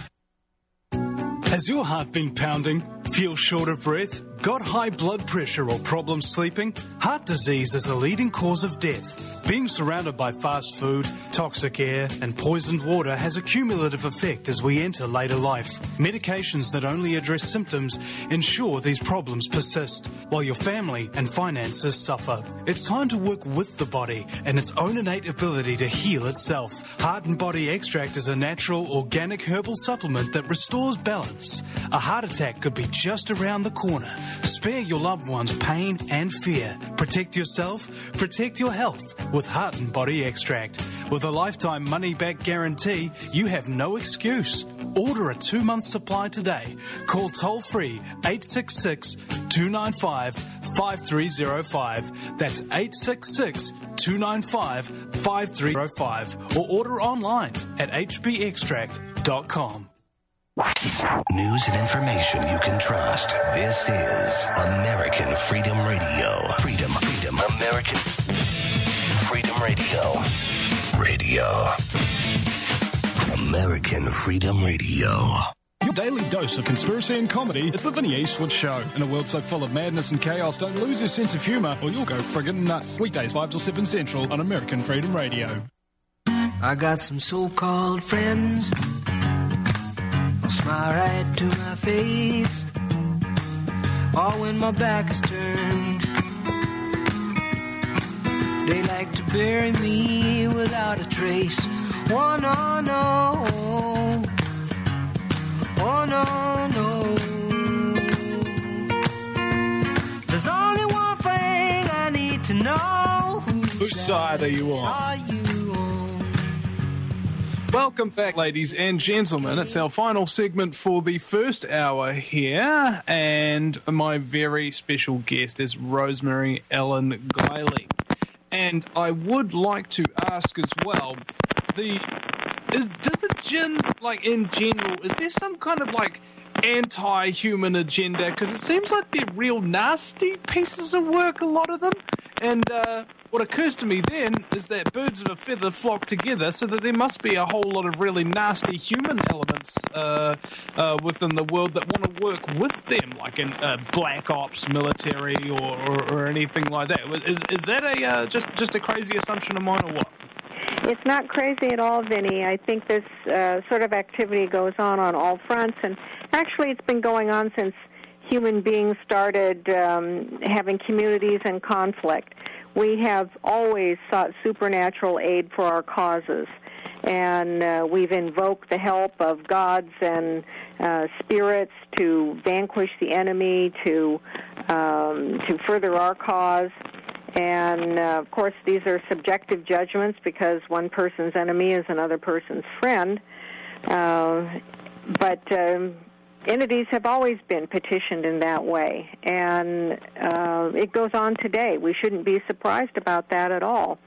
Has your heart been pounding? Feel short of breath? Got high blood pressure or problems sleeping? Heart disease is a leading cause of death. Being surrounded by fast food, toxic air and poisoned water has a cumulative effect as we enter later life. Medications that only address symptoms ensure these problems persist, while your family and finances suffer. It's time to work with the body and its own innate ability to heal itself. Heart and Body Extract is a natural, organic herbal supplement that restores balance. A heart attack could be just around the corner. Spare your loved ones pain and fear. Protect yourself, protect your health with Heart and Body Extract. With a lifetime money-back guarantee, you have no excuse. Order a two-month supply today. Call toll-free eight six six, two nine five, five three zero five. That's eight six six, two nine five, five three zero five. Or order online at h b extract dot com. News and information you can trust. This is American Freedom Radio. Freedom, freedom, American Freedom Radio. Radio. American Freedom Radio. Your daily dose of conspiracy and comedy. It's the Vinny Eastwood Show. In a world so full of madness and chaos, don't lose your sense of humour or you'll go friggin' nuts. Weekdays five till seven Central on American Freedom Radio. I got some so-called friends. Smile right to my face, or when my back is turned. They like to bury me without a trace. Oh no, no, oh no, no. There's only one thing I need to know. Whose side are you on? Are you Welcome back, ladies and gentlemen. It's our final segment for the first hour here, and my very special guest is Rosemary Ellen Guiley. And I would like to ask as well, the is does the gin, like in general, is there some kind of like anti-human agenda? Because it seems like they're real nasty pieces of work, a lot of them, and uh what occurs to me then is that birds of a feather flock together, so that there must be a whole lot of really nasty human elements uh, uh, within the world that want to work with them, like in uh, black ops, military, or, or, or anything like that. Is, is that a uh, just just a crazy assumption of mine, or what? It's not crazy at all, Vinny. I think this uh, sort of activity goes on on all fronts, and actually it's been going on since human beings started um, having communities and conflict. We have always sought supernatural aid for our causes, and uh, we've invoked the help of gods and uh, spirits to vanquish the enemy, to um, to further our cause. And, uh, of course, these are subjective judgments because one person's enemy is another person's friend. Uh, but um, entities have always been petitioned in that way, and uh, it goes on today. We shouldn't be surprised about that at all.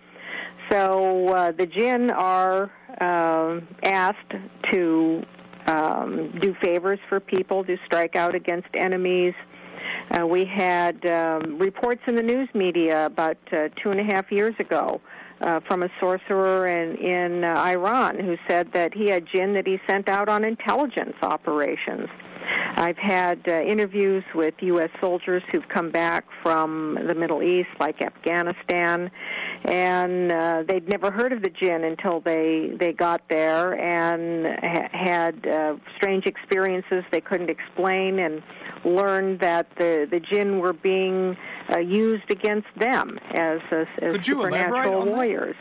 So uh, the jinn are uh, asked to um, do favors for people, to strike out against enemies. Uh, we had um, reports in the news media about uh, two and a half years ago uh, from a sorcerer in, in uh, Iran who said that he had jinn that he sent out on intelligence operations. I've had uh, interviews with U S soldiers who've come back from the Middle East, like Afghanistan, and uh, they'd never heard of the jinn until they, they got there and ha- had uh, strange experiences they couldn't explain, and learned that the, the jinn were being uh, used against them as, as, as supernatural warriors.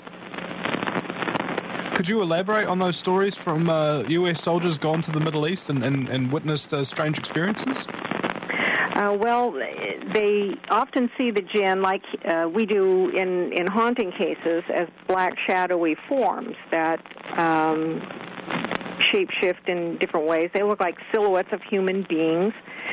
Could you elaborate on those stories from uh, U S soldiers gone to the Middle East and, and, and witnessed uh, strange experiences? Uh, well, they often see the jinn, like uh, we do in, in haunting cases, as black shadowy forms that um, shape-shift in different ways. They look like silhouettes of human beings,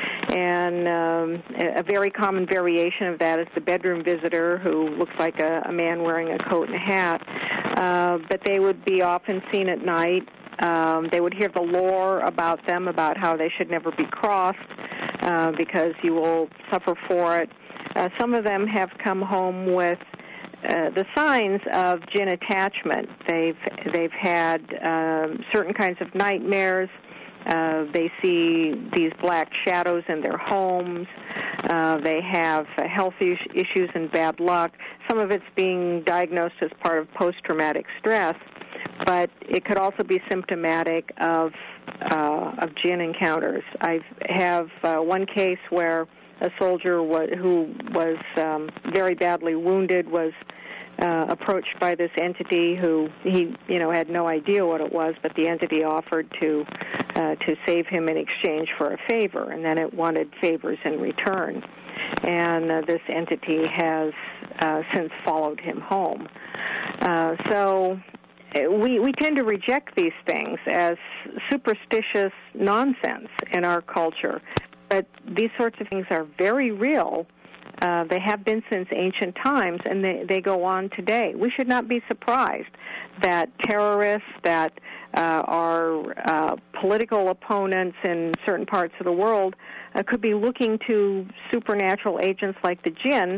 and um, a very common variation of that is the bedroom visitor, who looks like a, a man wearing a coat and a hat. Uh, but they would be often seen at night. Um, they would hear the lore about them, about how they should never be crossed uh, because you will suffer for it. Uh, some of them have come home with uh, the signs of jinn attachment. They've they've had um, certain kinds of nightmares. Uh, they see these black shadows in their homes. Uh, they have uh, health is- issues and bad luck. Some of it's being diagnosed as part of post-traumatic stress, but it could also be symptomatic of uh, of jinn encounters. I have uh, one case where a soldier was, who was um, very badly wounded was uh, approached by this entity who he, you know, had no idea what it was, but the entity offered to uh, to save him in exchange for a favor, and then it wanted favors in return. And uh, this entity has uh, since followed him home. Uh, so we we tend to reject these things as superstitious nonsense in our culture. But these sorts of things are very real. Uh, they have been since ancient times, and they, they go on today. We should not be surprised that terrorists, that uh, are uh, political opponents in certain parts of the world uh, could be looking to supernatural agents like the jinn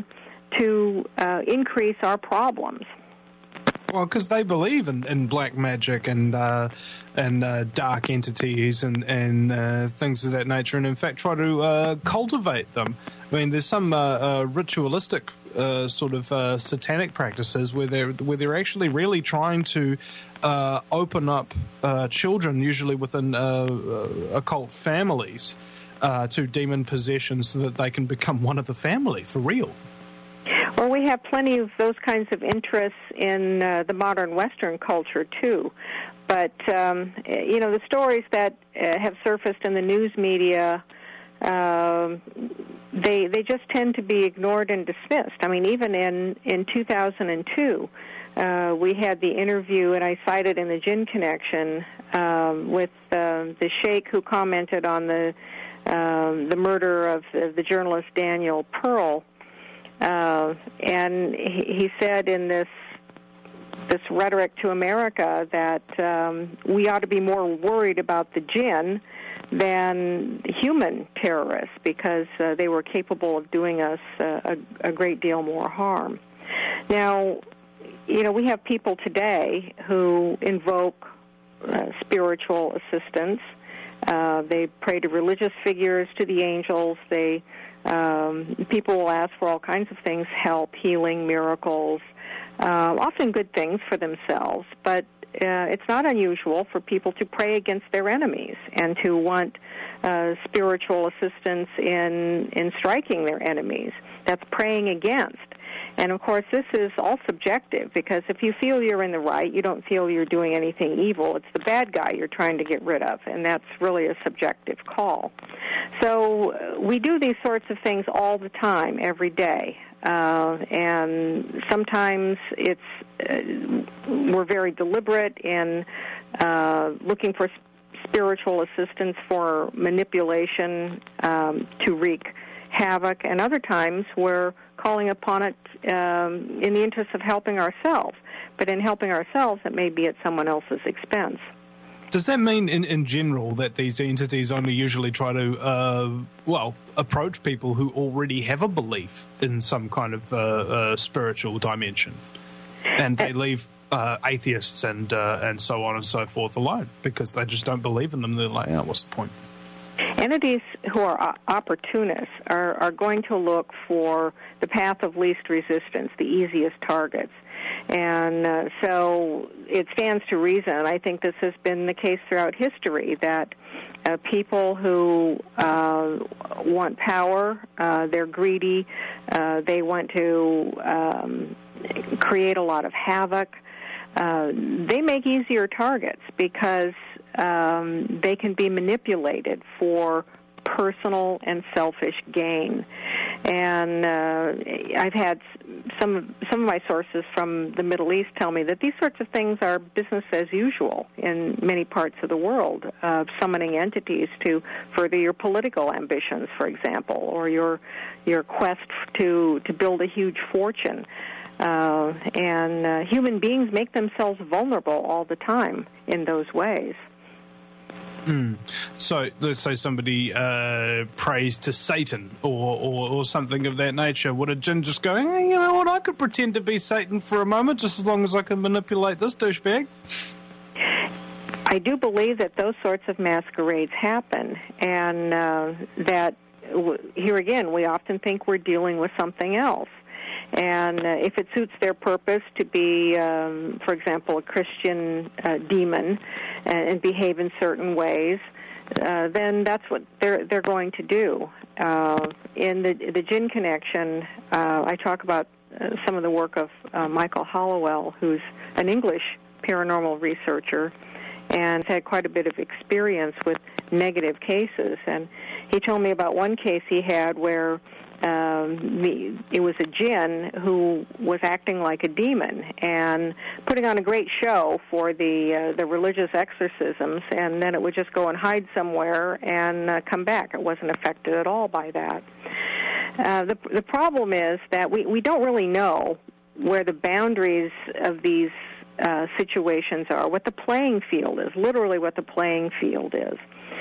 to uh, increase our problems. Well, because they believe in, in black magic and uh, and uh, dark entities and and uh, things of that nature, and in fact try to uh, cultivate them. I mean, there's some uh, uh, ritualistic uh, sort of uh, satanic practices where they're where they're actually really trying to uh, open up uh, children, usually within uh, occult families, uh, to demon possession, so that they can become one of the family for real. Well, we have plenty of those kinds of interests in uh, the modern Western culture, too. But, um, you know, the stories that uh, have surfaced in the news media, uh, they they just tend to be ignored and dismissed. I mean, even in, in two thousand two, uh, we had the interview, and I cited in the Jinn Connection, um, with uh, the sheikh who commented on the, um, the murder of the, the journalist Daniel Pearl. Uh, and he, he said in this this rhetoric to America that um, we ought to be more worried about the jinn than human terrorists, because uh, they were capable of doing us uh, a, a great deal more harm. Now, you know, we have people today who invoke uh, spiritual assistance. Uh, they pray to religious figures, to the angels. They Um, people will ask for all kinds of things, help, healing, miracles, uh, often good things for themselves. But uh, it's not unusual for people to pray against their enemies and to want uh, spiritual assistance in, in striking their enemies. That's praying against. And, of course, this is all subjective, because if you feel you're in the right, you don't feel you're doing anything evil. It's the bad guy you're trying to get rid of, and that's really a subjective call. So uh, we do these sorts of things all the time, every day. Uh, and sometimes it's uh, we're very deliberate in uh, looking for spiritual assistance for manipulation um, to wreak havoc, and other times we're calling upon it um, in the interest of helping ourselves. But in helping ourselves, it may be at someone else's expense. Does that mean, in, in general, that these entities only usually try to, uh, well, approach people who already have a belief in some kind of uh, uh, spiritual dimension, and they leave uh, atheists and uh, and so on and so forth alone because they just don't believe in them? They're like, oh, what's the point? Entities who are opportunists are, are going to look for the path of least resistance, the easiest targets. And uh, so it stands to reason, I think this has been the case throughout history, that uh, people who uh, want power, uh, they're greedy, uh, they want to um, create a lot of havoc, uh, they make easier targets because um, they can be manipulated for personal and selfish gain. And uh, I've had some some of my sources from the Middle East tell me that these sorts of things are business as usual in many parts of the world, uh, summoning entities to further your political ambitions, for example, or your your quest to, to build a huge fortune. Uh, and uh, human beings make themselves vulnerable all the time in those ways. Mm. So let's say somebody uh, prays to Satan or, or, or something of that nature. Would a jinn just go, hey, you know what, I could pretend to be Satan for a moment just as long as I can manipulate this douchebag? I do believe that those sorts of masquerades happen, and uh, that w- here again, we often think we're dealing with something else. And uh, if it suits their purpose to be, um, for example, a Christian uh, demon and, and behave in certain ways, uh, then that's what they're they're going to do. Uh, in the the Jinn Connection, uh, I talk about uh, some of the work of uh, Michael Hollowell, who's an English paranormal researcher and has had quite a bit of experience with negative cases. And he told me about one case he had where Um, the, it was a jinn who was acting like a demon and putting on a great show for the uh, the religious exorcisms, and then it would just go and hide somewhere and uh, come back. It wasn't affected at all by that. Uh, the the problem is that we, we don't really know where the boundaries of these uh, situations are, what the playing field is, literally what the playing field is.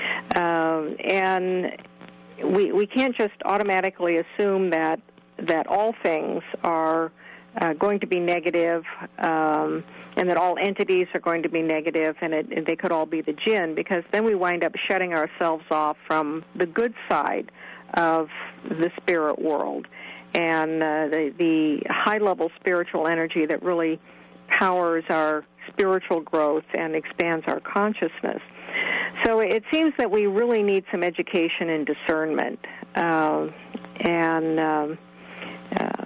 Uh, and We we can't just automatically assume that that all things are uh, going to be negative, um, and that all entities are going to be negative, and, it, and they could all be the jinn, because then we wind up shutting ourselves off from the good side of the spirit world and uh, the, the high-level spiritual energy that really powers our spiritual growth and expands our consciousness. So it seems that we really need some education and discernment, uh, and um, uh,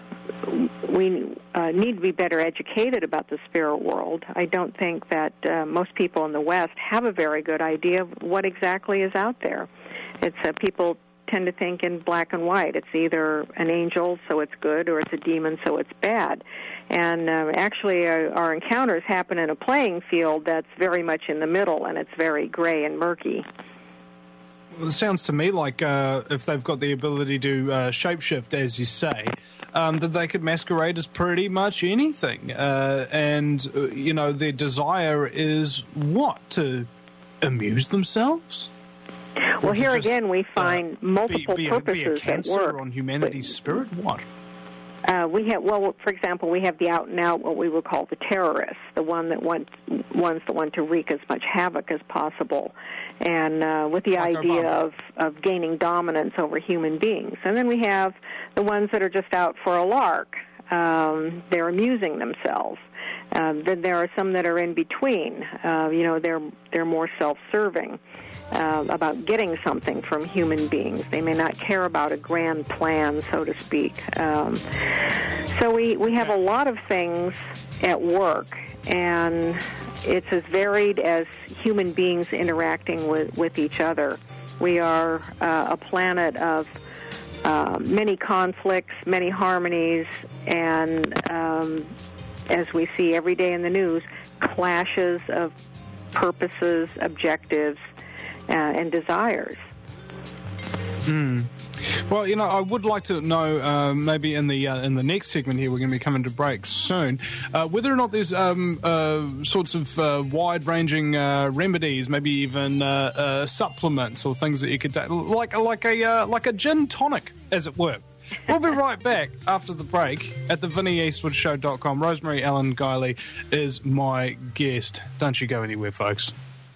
we uh, need to be better educated about the spirit world. I don't think that uh, most people in the West have a very good idea of what exactly is out there. It's uh, people tend to think in black and white. It's either an angel, so it's good, or it's a demon, so it's bad. And uh, actually, uh, our encounters happen in a playing field that's very much in the middle, and it's very gray and murky. Well, it sounds to me like uh, if they've got the ability to uh, shapeshift, as you say, um, that they could masquerade as pretty much anything. Uh, and, uh, you know, their desire is what? To amuse themselves? Well, here again, we find uh, multiple be, be purposes a, be a cancer at work. On humanity's but, spirit? What? Uh, we have, well, for example, we have the out and out, what we would call the terrorists, the one that want, ones that want to wreak as much havoc as possible, and uh, with the like idea of, of gaining dominance over human beings. And then we have the ones that are just out for a lark. Um, they're amusing themselves. Um, then there are some that are in between. Uh, you know, they're they're more self-serving uh, about getting something from human beings. They may not care about a grand plan, so to speak. Um, so we, we have a lot of things at work, and it's as varied as human beings interacting with, with each other. We are uh, a planet of uh, many conflicts, many harmonies, and um, as we see every day in the news, clashes of purposes, objectives, uh, and desires. Mm. Well, you know, I would like to know, uh, maybe in the uh, in the next segment here, we're going to be coming to break soon, uh, whether or not there's um, uh, sorts of uh, wide-ranging uh, remedies, maybe even uh, uh, supplements or things that you could take, like like a uh, like a gin tonic, as it were. We'll be right back after the break at the Vinnie Eastwood Show dot com. Rosemary Ellen Guiley is my guest. Don't you go anywhere, folks.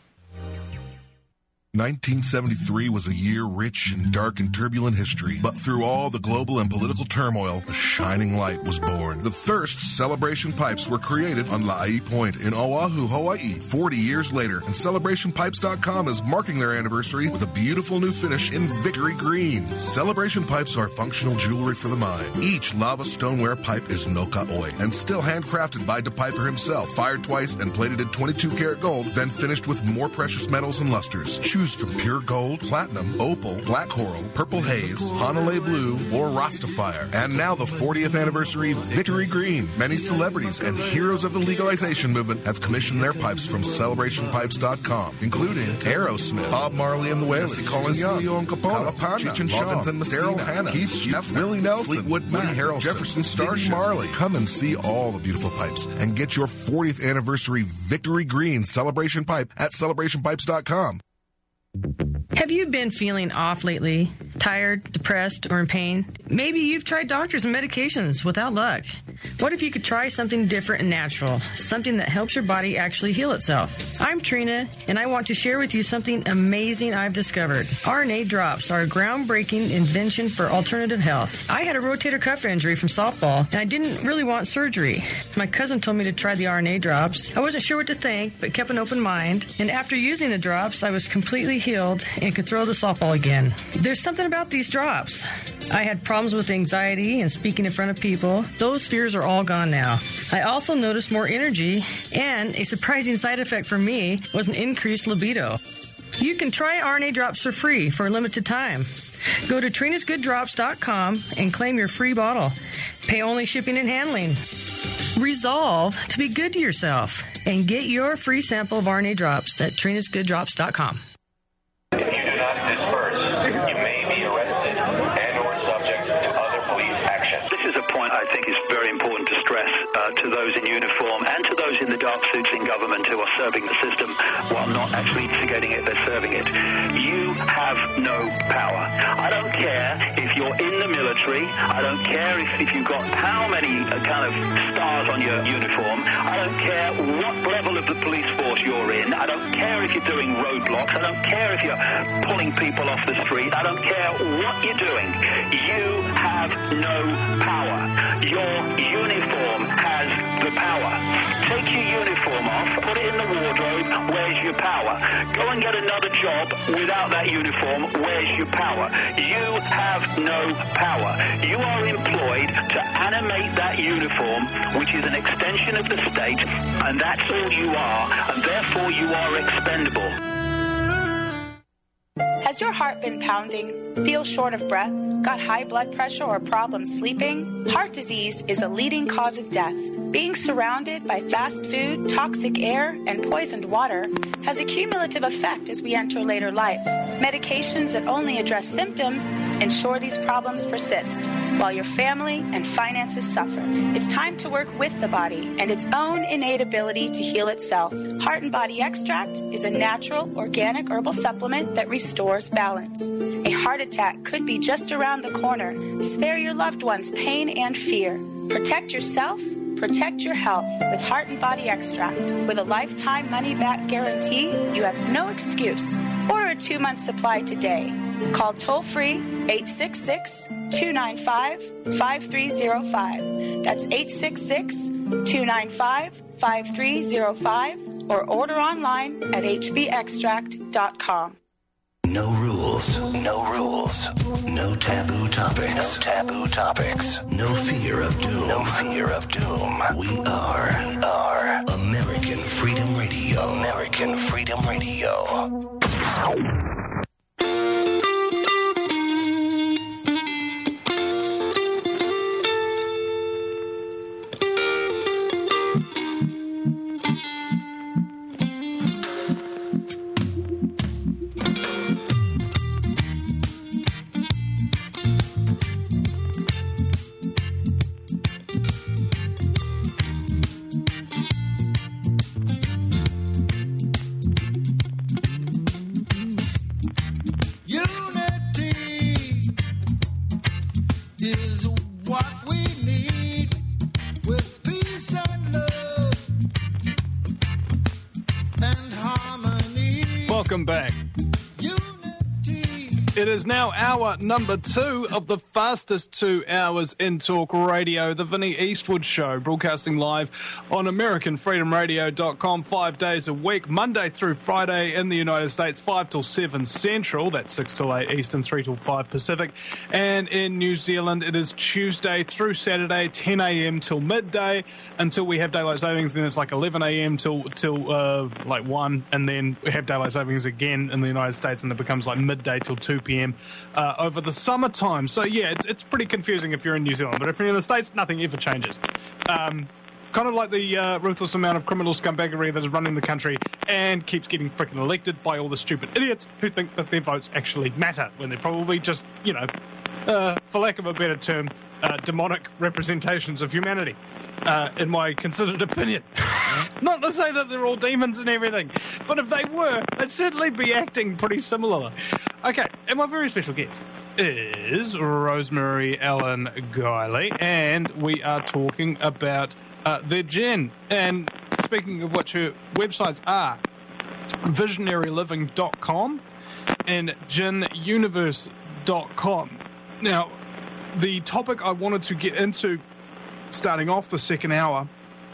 nineteen seventy-three was a year rich in dark and turbulent history, but through all the global and political turmoil, the shining light was born. The Thirst Celebration Pipes were created on La'i Point in Oahu, Hawaii, forty years later, and Celebration Pipes dot com is marking their anniversary with a beautiful new finish in Victory Green. Celebration Pipes are functional jewelry for the mind. Each lava stoneware pipe is no ka'oi and still handcrafted by DePiper himself, fired twice and plated in twenty-two karat gold, then finished with more precious metals and lusters. Choose Choose from pure gold, platinum, opal, black coral, purple haze, Hanalei blue, or Rastafire. And now the fortieth anniversary Victory Green. Many celebrities and heroes of the legalization movement have commissioned their pipes from celebration pipes dot com, including Aerosmith, Bob Marley and the Wailers, Colin Young, Capone, Cheech and Chong, and Daryl Hannah, Keith Jeff, Willie Nelson, Fleetwood Mac, Harrelson, Jefferson Starship, Marley. Come and see all the beautiful pipes and get your fortieth anniversary Victory Green celebration pipe at celebration pipes dot com. Have you been feeling off lately? Tired, depressed, or in pain? Maybe you've tried doctors and medications without luck. What if you could try something different and natural? Something that helps your body actually heal itself. I'm Trina, and I want to share with you something amazing I've discovered. R N A drops are a groundbreaking invention for alternative health. I had a rotator cuff injury from softball, and I didn't really want surgery. My cousin told me to try the R N A drops. I wasn't sure what to think, but kept an open mind. And after using the drops, I was completely healed and could throw the softball again. There's something about these drops. I had problems with anxiety and speaking in front of people. Those fears are all gone now. I also noticed more energy, and a surprising side effect for me was an increased libido. You can try R N A drops for free for a limited time. Go to trinas good drops dot com and claim your free bottle. Pay only shipping and handling. Resolve to be good to yourself and get your free sample of R N A drops at trinas good drops dot com. If you do not disperse, you may be arrested and or subject to other police action. This is a point I think is very important to stress uh, to those in uniform and to those in the dark suits in government who are serving the system while not actually instigating it, they're serving it. You have no power. I don't care if you're in the military. I don't care if, if you've got how many uh, kind of stars on your uniform. I don't care what level of the police force you're in. I don't care if you're doing roadblocks. I don't care if you're pulling people off the street. I don't care what you're doing. You have no power. Your uniform has the power. Take your uniform off, put it in the wardrobe. Where's your power? Go and get another job without that uniform. Where's your power? You have no power. You are employed to animate that uniform, which is an extension of the state, and that's all you are, and therefore you are expendable. Has your heart been pounding? Feel short of breath? Got high blood pressure or problems sleeping? Heart disease is a leading cause of death. Being surrounded by fast food, toxic air, and poisoned water has a cumulative effect as we enter later life. Medications that only address symptoms ensure these problems persist, while your family and finances suffer. It's time to work with the body and its own innate ability to heal itself. Heart and Body Extract is a natural, organic herbal supplement that restores balance. A heart attack could be just around the corner. Spare your loved ones pain and fear. Protect yourself. Protect your health with Heart and Body Extract. With a lifetime money-back guarantee, you have no excuse. Order a two-month supply today. Call toll-free eight six six, two nine five, five three zero five. That's eight six six, two nine five, five three zero five or order online at h b extract dot com. No rules, no rules, no taboo topics, no taboo topics, no fear of doom, no fear of doom. We are, we are American Freedom Radio, American Freedom Radio. Welcome back. It is now hour number two of the fastest two hours in talk radio, the Vinnie Eastwood Show, broadcasting live on American Freedom Radio dot com five days a week, Monday through Friday in the United States, five till seven Central, that's six till eight Eastern, three till five Pacific, and in New Zealand it is Tuesday through Saturday, ten a.m. till midday, until we have daylight savings, then it's like eleven a.m. till, till uh, like one, and then we have daylight savings again in the United States, and it becomes like midday till two p.m. Uh, over the summertime. So yeah, it's, it's pretty confusing if you're in New Zealand, but if you're in the States, nothing ever changes. Um, kind of like the uh, ruthless amount of criminal scumbaggery that is running the country and keeps getting freaking elected by all the stupid idiots who think that their votes actually matter, when they're probably just, you know, uh, for lack of a better term, uh, demonic representations of humanity, uh, in my considered opinion. Not to say that they're all demons and everything, but if they were, they'd certainly be acting pretty similar. Okay, and my very special guest is Rosemary Ellen Guiley, and we are talking about uh, their gin. And speaking of which, her websites are visionary living dot com and gin universe dot com. Now, the topic I wanted to get into, starting off the second hour,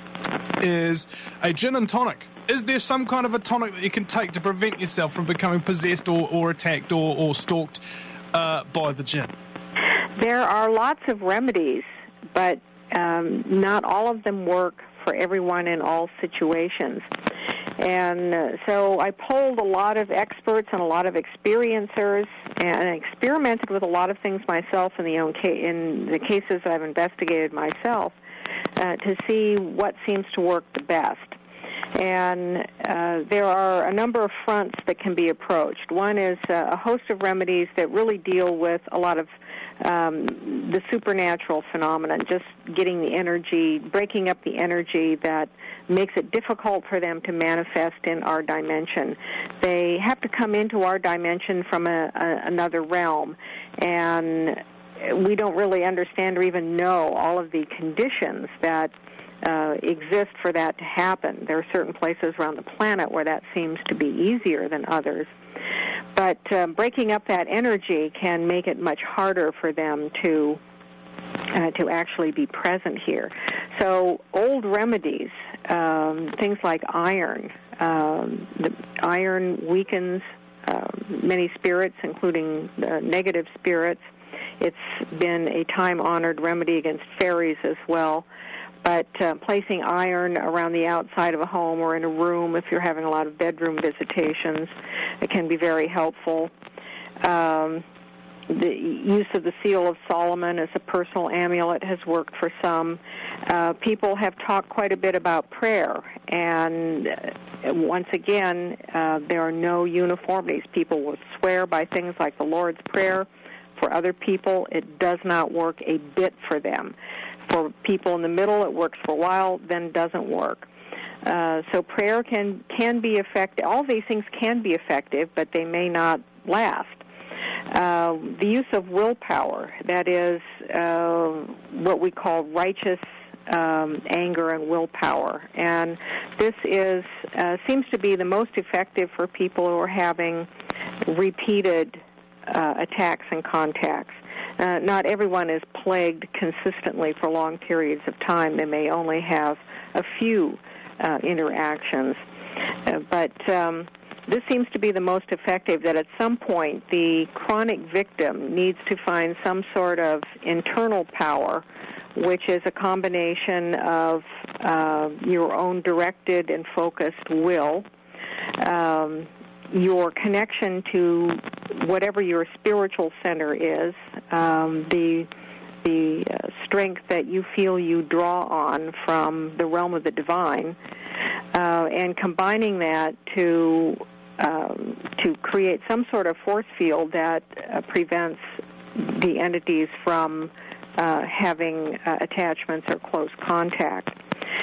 is a gin and tonic. Is there some kind of a tonic that you can take to prevent yourself from becoming possessed or, or attacked or, or stalked uh, by the gin? There are lots of remedies, but um, not all of them work for everyone in all situations. And uh, so I polled a lot of experts and a lot of experiencers and experimented with a lot of things myself in the, own ca- in the cases I've investigated myself uh, to see what seems to work the best. And uh, there are a number of fronts that can be approached. One is uh, a host of remedies that really deal with a lot of um, the supernatural phenomenon, just getting the energy, breaking up the energy that makes it difficult for them to manifest in our dimension. They have to come into our dimension from a, a, another realm, and we don't really understand or even know all of the conditions that Uh, exist for that to happen. There are certain places around the planet where that seems to be easier than others. But uh, breaking up that energy can make it much harder for them to uh, to actually be present here. So old remedies, um, things like iron. Um, the iron weakens uh, many spirits, including uh, negative spirits. It's been a time-honored remedy against fairies as well. But uh, placing iron around the outside of a home or in a room, if you're having a lot of bedroom visitations, it can be very helpful. Um, the use of the Seal of Solomon as a personal amulet has worked for some. Uh, people have talked quite a bit about prayer, and uh, once again, uh, there are no uniformities. People will swear by things like the Lord's Prayer. For other people, it does not work a bit for them. For people in the middle, it works for a while, then doesn't work. Uh, so prayer can can be effective. All these things can be effective, but they may not last. Uh, the use of willpower, that is uh, what we call righteous um, anger and willpower. And this is uh, seems to be the most effective for people who are having repeated uh, attacks and contacts. Uh, not everyone is plagued consistently for long periods of time. They may only have a few uh, interactions. Uh, but um, this seems to be the most effective, that at some point the chronic victim needs to find some sort of internal power, which is a combination of uh, your own directed and focused will, um, your connection to whatever your spiritual center is, um, the the uh, strength that you feel you draw on from the realm of the divine, uh, and combining that to um, to create some sort of force field that uh, prevents the entities from uh, having uh, attachments or close contact.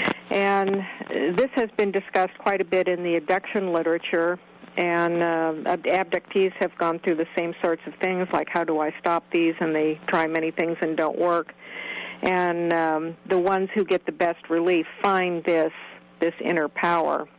And this has been discussed quite a bit in the abduction literature. And uh, abductees have gone through the same sorts of things, like how do I stop these, and they try many things and don't work. And um, the ones who get the best relief find this this inner power.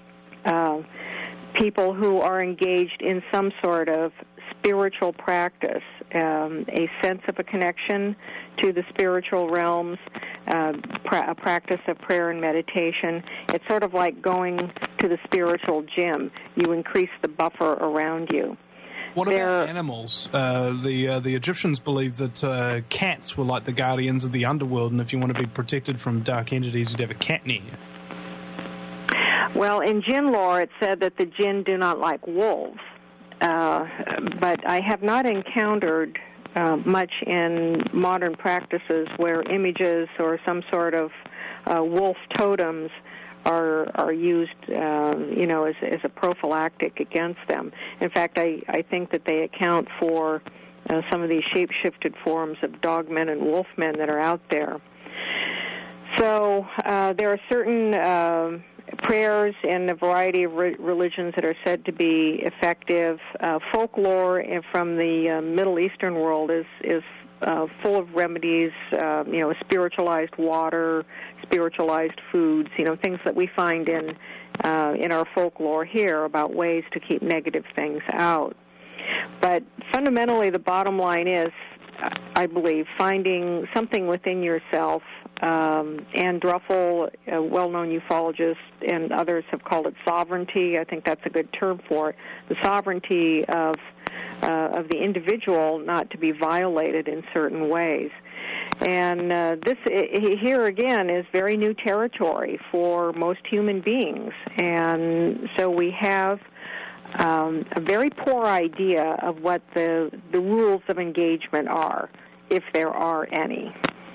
Uh, people who are engaged in some sort of spiritual practice um, a sense of a connection to the spiritual realms, uh, pra- a practice of prayer and meditation. It's sort of like going to the spiritual gym. You increase the buffer around you. What about animals? Uh, the uh, the Egyptians believed that uh, cats were like the guardians of the underworld, and if you want to be protected from dark entities, you'd have a cat near you. Well, in jinn lore, it said that the jinn do not like wolves, uh, but I have not encountered uh, much in modern practices where images or some sort of uh, wolf totems are are used, uh, you know, as, as a prophylactic against them. In fact, I, I think that they account for uh, some of these shape-shifted forms of dogmen and wolfmen that are out there. So uh, there are certain uh, prayers in a variety of re- religions that are said to be effective. Uh, folklore from the uh, Middle Eastern world is is Uh, full of remedies, uh, you know, spiritualized water, spiritualized foods, you know, things that we find in uh, in our folklore here about ways to keep negative things out. But fundamentally, the bottom line is, I believe, finding something within yourself. Um, Anne Druffel, a well-known ufologist, and others have called it sovereignty. I think that's a good term for it. The sovereignty of uh, of the individual not to be violated in certain ways. And uh, this I- here again is very new territory for most human beings. And so we have um, a very poor idea of what the the rules of engagement are, if there are any.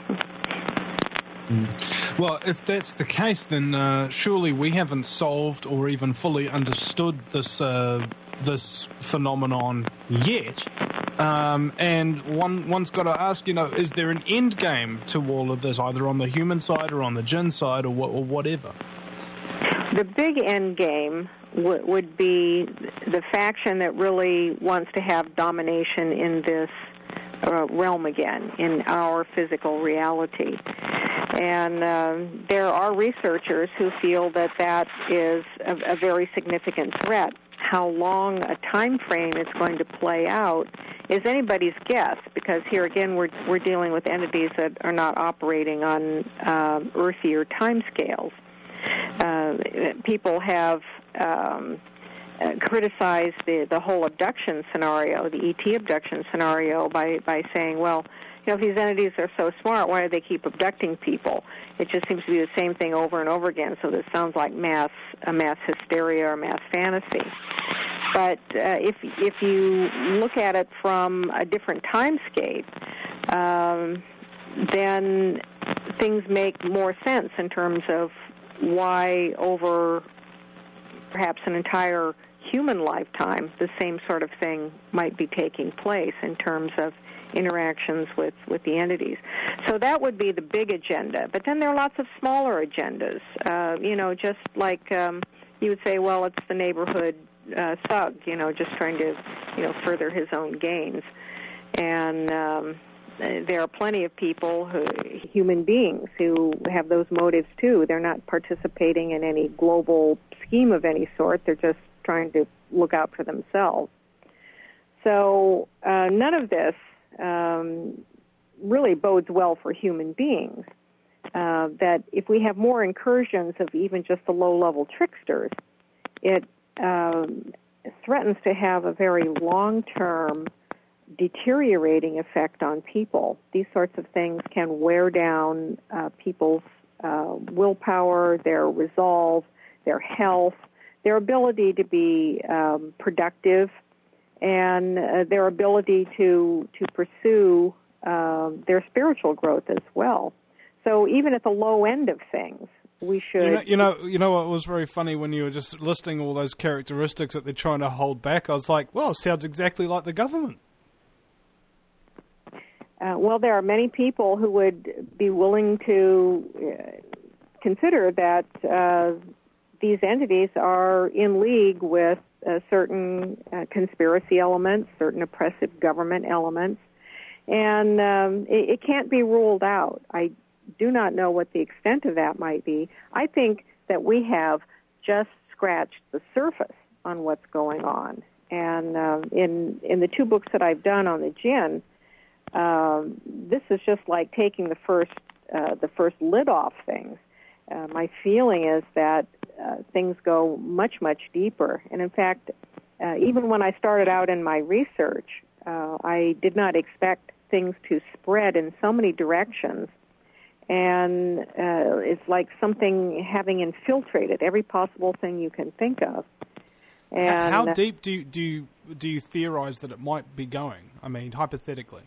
Mm. Well, if that's the case, then uh, surely we haven't solved or even fully understood this uh, this phenomenon yet. Um, and one one's got to ask, you know, is there an end game to all of this, either on the human side or on the jinn side, or, wh- or whatever? The big end game w- would be the faction that really wants to have domination in this uh, realm again, in our physical reality. And uh, there are researchers who feel that that is a, a very significant threat. How long a time frame it's going to play out is anybody's guess, because here again we're we're dealing with entities that are not operating on um, earthier timescales. Uh, people have um, uh, criticized the the whole abduction scenario, the E T abduction scenario, by by saying, well, you know, if these entities are so smart, why do they keep abducting people? It just seems to be the same thing over and over again. So this sounds like mass, a mass hysteria or mass fantasy. But uh, if if you look at it from a different timescape, um, then things make more sense in terms of why over perhaps an entire human lifetime the same sort of thing might be taking place in terms of interactions with, with the entities. So that would be the big agenda. But then there are lots of smaller agendas. Uh, you know, just like um, you would say, well, it's the neighborhood uh, thug, you know, just trying to, you know, further his own gains. And um, there are plenty of people, who, human beings, who have those motives too. They're not participating in any global scheme of any sort. They're just trying to look out for themselves. So uh, none of this Um, really bodes well for human beings. Uh, that if we have more incursions of even just the low-level tricksters, it um, threatens to have a very long-term deteriorating effect on people. These sorts of things can wear down uh, people's uh, willpower, their resolve, their health, their ability to be um, productive, and uh, their ability to to pursue um, their spiritual growth as well. So even at the low end of things, we should... You know, you know, you know what was very funny when you were just listing all those characteristics that they're trying to hold back? I was like, well, it sounds exactly like the government. Uh, well, there are many people who would be willing to uh, consider that uh, these entities are in league with uh, certain uh, conspiracy elements, certain oppressive government elements, and um, it, it can't be ruled out. I do not know what the extent of that might be. I think that we have just scratched the surface on what's going on. And um, in in the two books that I've done on the jinn, um, this is just like taking the first uh, the first lid off things. Uh, my feeling is that uh, things go much, much deeper. And in fact, uh, even when I started out in my research, uh, I did not expect things to spread in so many directions. And uh, it's like something having infiltrated every possible thing you can think of. And how deep do you, do you, do you theorize that it might be going? I mean, hypothetically.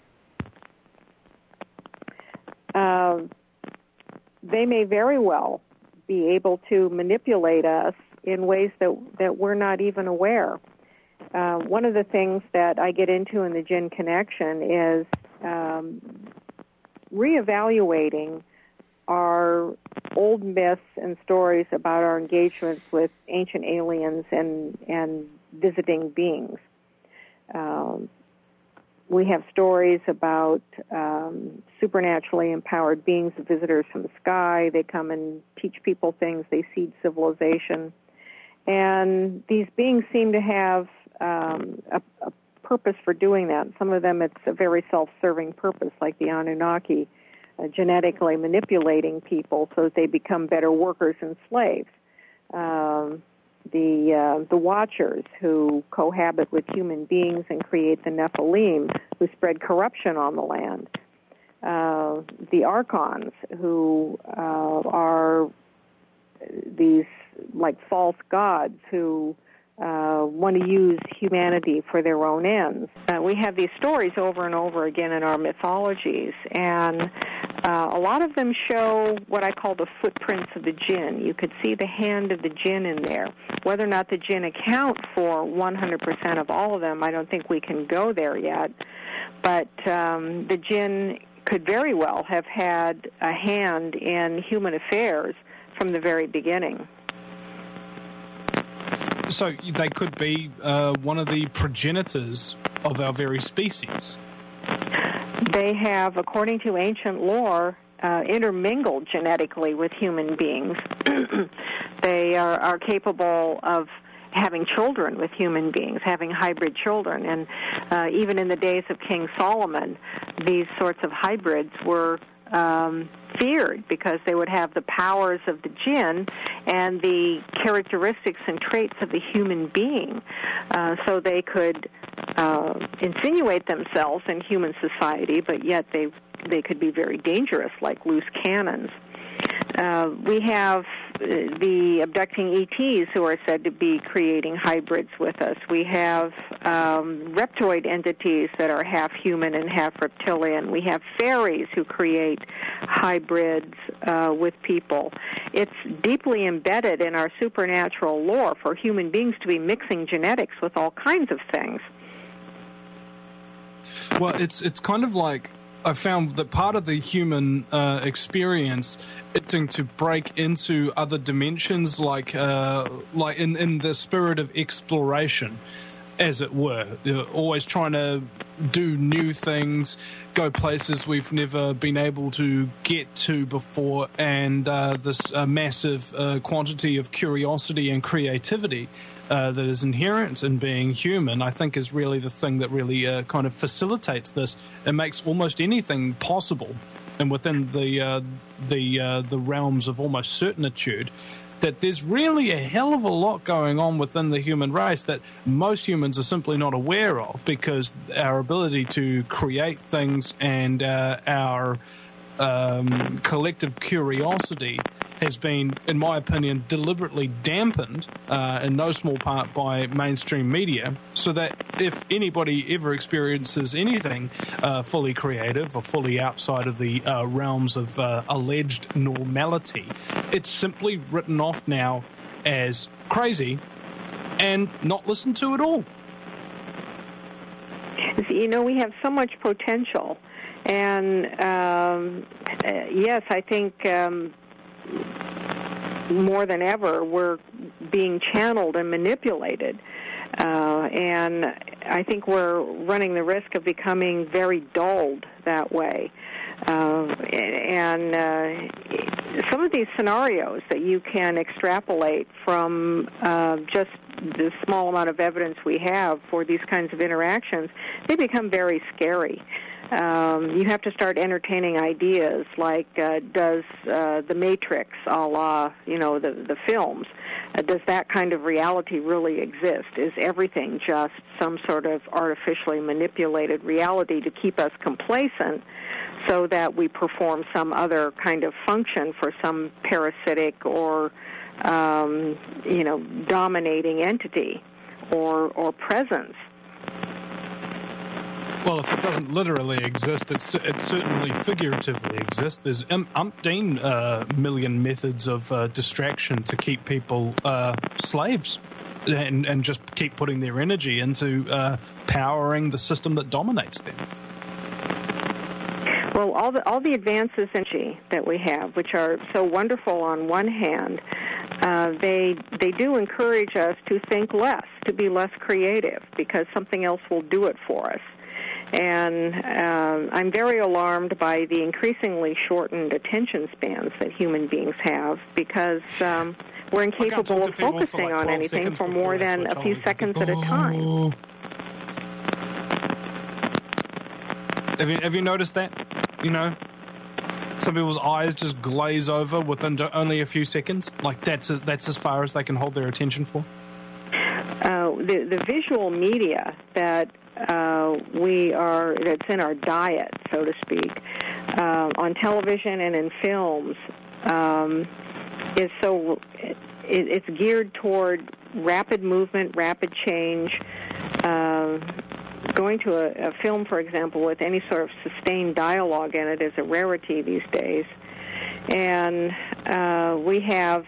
Uh, they may very well be able to manipulate us in ways that that we're not even aware. Uh, one of the things that I get into in the Jinn Connection is um, reevaluating our old myths and stories about our engagements with ancient aliens and, and visiting beings. Um, we have stories about um, supernaturally empowered beings, visitors from the sky. They come and teach people things. They seed civilization. And these beings seem to have um, a, a purpose for doing that. Some of them, it's a very self-serving purpose, like the Anunnaki, uh, genetically manipulating people so that they become better workers and slaves. Um, the uh, the Watchers, who cohabit with human beings and create the Nephilim, who spread corruption on the land. Uh, the Archons, who uh, are these like false gods who uh, want to use humanity for their own ends. Uh, we have these stories over and over again in our mythologies, and uh, a lot of them show what I call the footprints of the jinn. You could see the hand of the jinn in there. Whether or not the jinn account for one hundred percent of all of them, I don't think we can go there yet. But um, the jinn could very well have had a hand in human affairs from the very beginning. So they could be uh, one of the progenitors of our very species. They have, according to ancient lore, uh, intermingled genetically with human beings. They are, are capable of having children with human beings, having hybrid children. And uh, even in the days of King Solomon, these sorts of hybrids were um, feared because they would have the powers of the jinn and the characteristics and traits of the human being. Uh, so they could uh, insinuate themselves in human society, but yet they they could be very dangerous, like loose cannons. Uh, we have the abducting E Ts who are said to be creating hybrids with us. We have um, reptoid entities that are half human and half reptilian. We have fairies who create hybrids uh, with people. It's deeply embedded in our supernatural lore for human beings to be mixing genetics with all kinds of things. Well, it's it's kind of like I found that part of the human uh, experience is to break into other dimensions, like uh, like in, in the spirit of exploration, as it were. They're always trying to do new things, go places we've never been able to get to before, and uh, this uh, massive uh, quantity of curiosity and creativity Uh, that is inherent in being human, I think, is really the thing that really uh, kind of facilitates this. It makes almost anything possible, and within the uh, the uh, the realms of almost certitude, that there's really a hell of a lot going on within the human race that most humans are simply not aware of, because our ability to create things and uh, our um, collective curiosity has been, in my opinion, deliberately dampened uh, in no small part by mainstream media, so that if anybody ever experiences anything uh, fully creative or fully outside of the uh, realms of uh, alleged normality, it's simply written off now as crazy and not listened to at all. You know, we have so much potential, and um, uh, yes, I think Um, more than ever, we're being channeled and manipulated. Uh, and I think we're running the risk of becoming very dulled that way. Uh, and uh, some of these scenarios that you can extrapolate from uh, just the small amount of evidence we have for these kinds of interactions, they become very scary. Um, you have to start entertaining ideas like, uh, does uh, the Matrix, a la, you know, the, the films, uh, does that kind of reality really exist? Is everything just some sort of artificially manipulated reality to keep us complacent so that we perform some other kind of function for some parasitic or, um, you know, dominating entity or, or presence? Well, if it doesn't literally exist, it's, it certainly figuratively exists. There's um, umpteen uh, million methods of uh, distraction to keep people uh, slaves and, and just keep putting their energy into uh, powering the system that dominates them. Well, all the all the advances in energy that we have, which are so wonderful on one hand, uh, they they do encourage us to think less, to be less creative, because something else will do it for us. And uh, I'm very alarmed by the increasingly shortened attention spans that human beings have, because um, we're incapable of focusing on anything for more than a few seconds at a time. Have you, have you noticed that? You know, some people's eyes just glaze over within only a few seconds. Like that's a, that's as far as they can hold their attention for. Uh, the the visual media that uh, we are that's in our diet, so to speak, uh, on television and in films, um, is so it, it's geared toward rapid movement, rapid change. Uh, Going to a, a film, for example, with any sort of sustained dialogue in it is a rarity these days. And uh, we have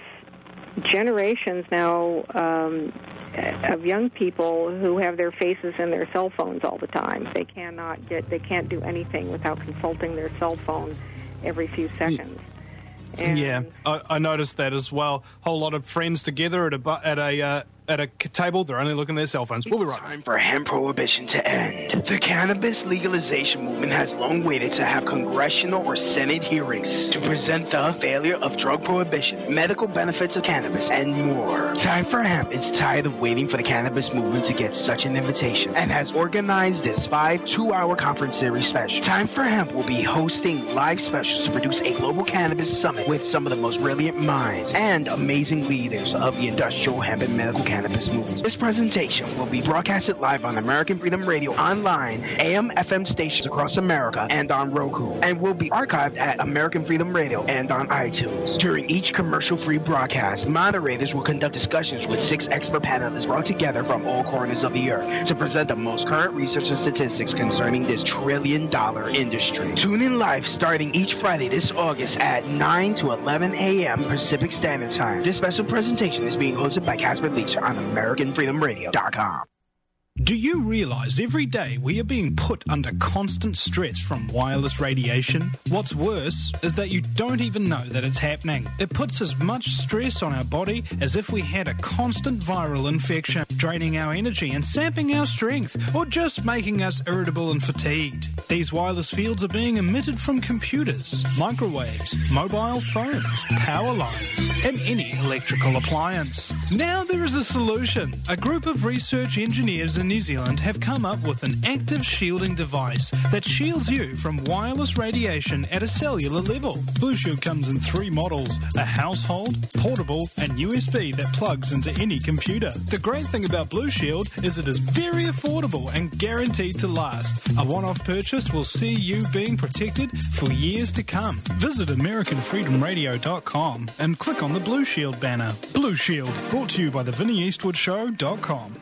generations now um, of young people who have their faces in their cell phones all the time. They cannot get, they can't do anything without consulting their cell phone every few seconds. And yeah, I, I noticed that as well. Whole lot of friends together at a bu- at a uh, at a table. They're only looking at their cell phones. We'll be right. Time for hemp prohibition to end. The cannabis legalization movement has long waited to have congressional or Senate hearings to present the failure of drug prohibition, medical benefits of cannabis, and more. Time for Hemp is tired of waiting for the cannabis movement to get such an invitation and has organized this five two-hour conference series special. Time for Hemp will be hosting live specials to produce a global cannabis summit with some of the most brilliant minds and amazing leaders of the industrial hemp and medical cannabis movement. This presentation will be broadcasted live on American Freedom Radio online, A M F M stations across America, and on Roku, and will be archived at American Freedom Radio and on iTunes. During each commercial-free broadcast, moderators will conduct discussions with six expert panelists brought together from all corners of the earth to present the most current research and statistics concerning this trillion-dollar industry. Tune in live starting each Friday this August at nine to eleven a.m. Pacific Standard Time. This special presentation is being hosted by Casper Leach on American Freedom Radio dot com. Do you realize every day we are being put under constant stress from wireless radiation? What's worse is that you don't even know that it's happening. It puts as much stress on our body as if we had a constant viral infection, draining our energy and sapping our strength, or just making us irritable and fatigued. These wireless fields are being emitted from computers, microwaves, mobile phones, power lines, and any electrical appliance. Now there is a solution. A group of research engineers in New Zealand have come up with an active shielding device that shields you from wireless radiation at a cellular level. Blue Shield comes in three models: a household, portable, and U S B that plugs into any computer. The great thing about Blue Shield is it is very affordable and guaranteed to last. A one-off purchase will see you being protected for years to come. Visit American Freedom Radio dot com and click on the Blue Shield banner. Blue Shield, brought to you by the Vinnie Eastwood Show dot com.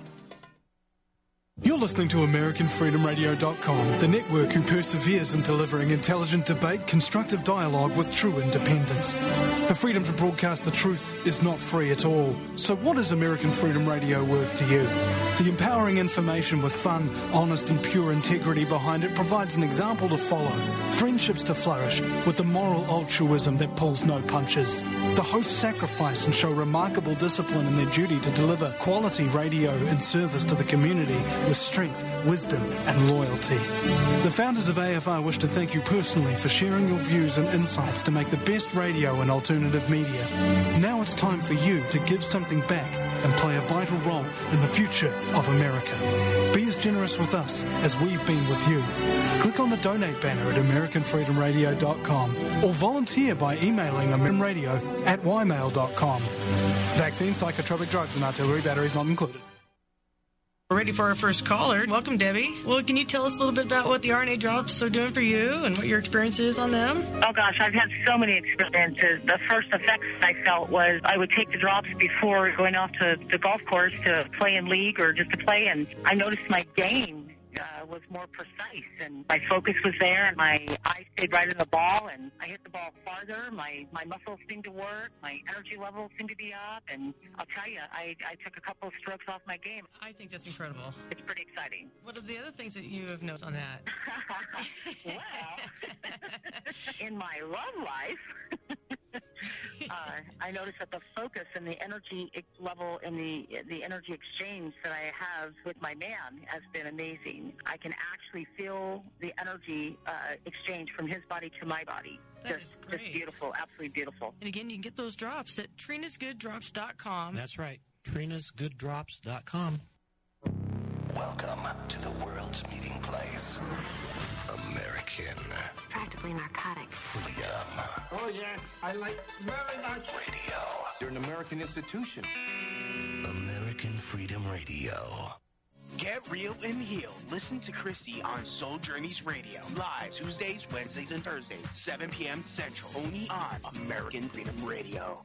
You're listening to American Freedom Radio dot com, the network who perseveres in delivering intelligent debate, constructive dialogue with true independence. The freedom to broadcast the truth is not free at all. So what is American Freedom Radio worth to you? The empowering information with fun, honest and pure integrity behind it provides an example to follow, friendships to flourish, with the moral altruism that pulls no punches. The hosts sacrifice and show remarkable discipline in their duty to deliver quality radio in service to the community with strength, wisdom, and loyalty. The founders of A F R wish to thank you personally for sharing your views and insights to make the best radio and alternative media. Now it's time for you to give something back and play a vital role in the future of America. Be as generous with us as we've been with you. Click on the donate banner at american freedom radio dot com or volunteer by emailing americanradio at y mail dot com. Vaccine, psychotropic drugs and artillery batteries not included. We're ready for our first caller. Welcome, Debbie. Well, can you tell us a little bit about what the R N A drops are doing for you and what your experience is on them? Oh, gosh, I've had so many experiences. The first effects I felt was I would take the drops before going off to the golf course to play in league or just to play, and I noticed my game uh, was more precise, and my focus was there, and my eye stayed right on the ball, and I hit the ball farther. My, my muscles seemed to work. My energy levels seemed to be up, and I'll tell you, I, I took a couple of strokes off my game. I think that's incredible. It's pretty exciting. What are the other things that you have noticed on that? Well, in my love life, uh, I noticed that the focus and the energy ex- level and the the energy exchange that I have with my man has been amazing. I can actually feel the energy uh, exchange from his body to my body. That just, is great. Just beautiful, absolutely beautiful. And again, you can get those drops at trinas good drops dot com. That's right, trinas good drops dot com. Welcome to the world's meeting place. American. It's practically narcotic. Freedom. Oh, yes. I like very much. Radio. You're an American institution. American Freedom Radio. Get real and heal. Listen to Christy on Soul Journeys Radio. Live Tuesdays, Wednesdays, and Thursdays, seven p.m. Central. Only on American Freedom Radio.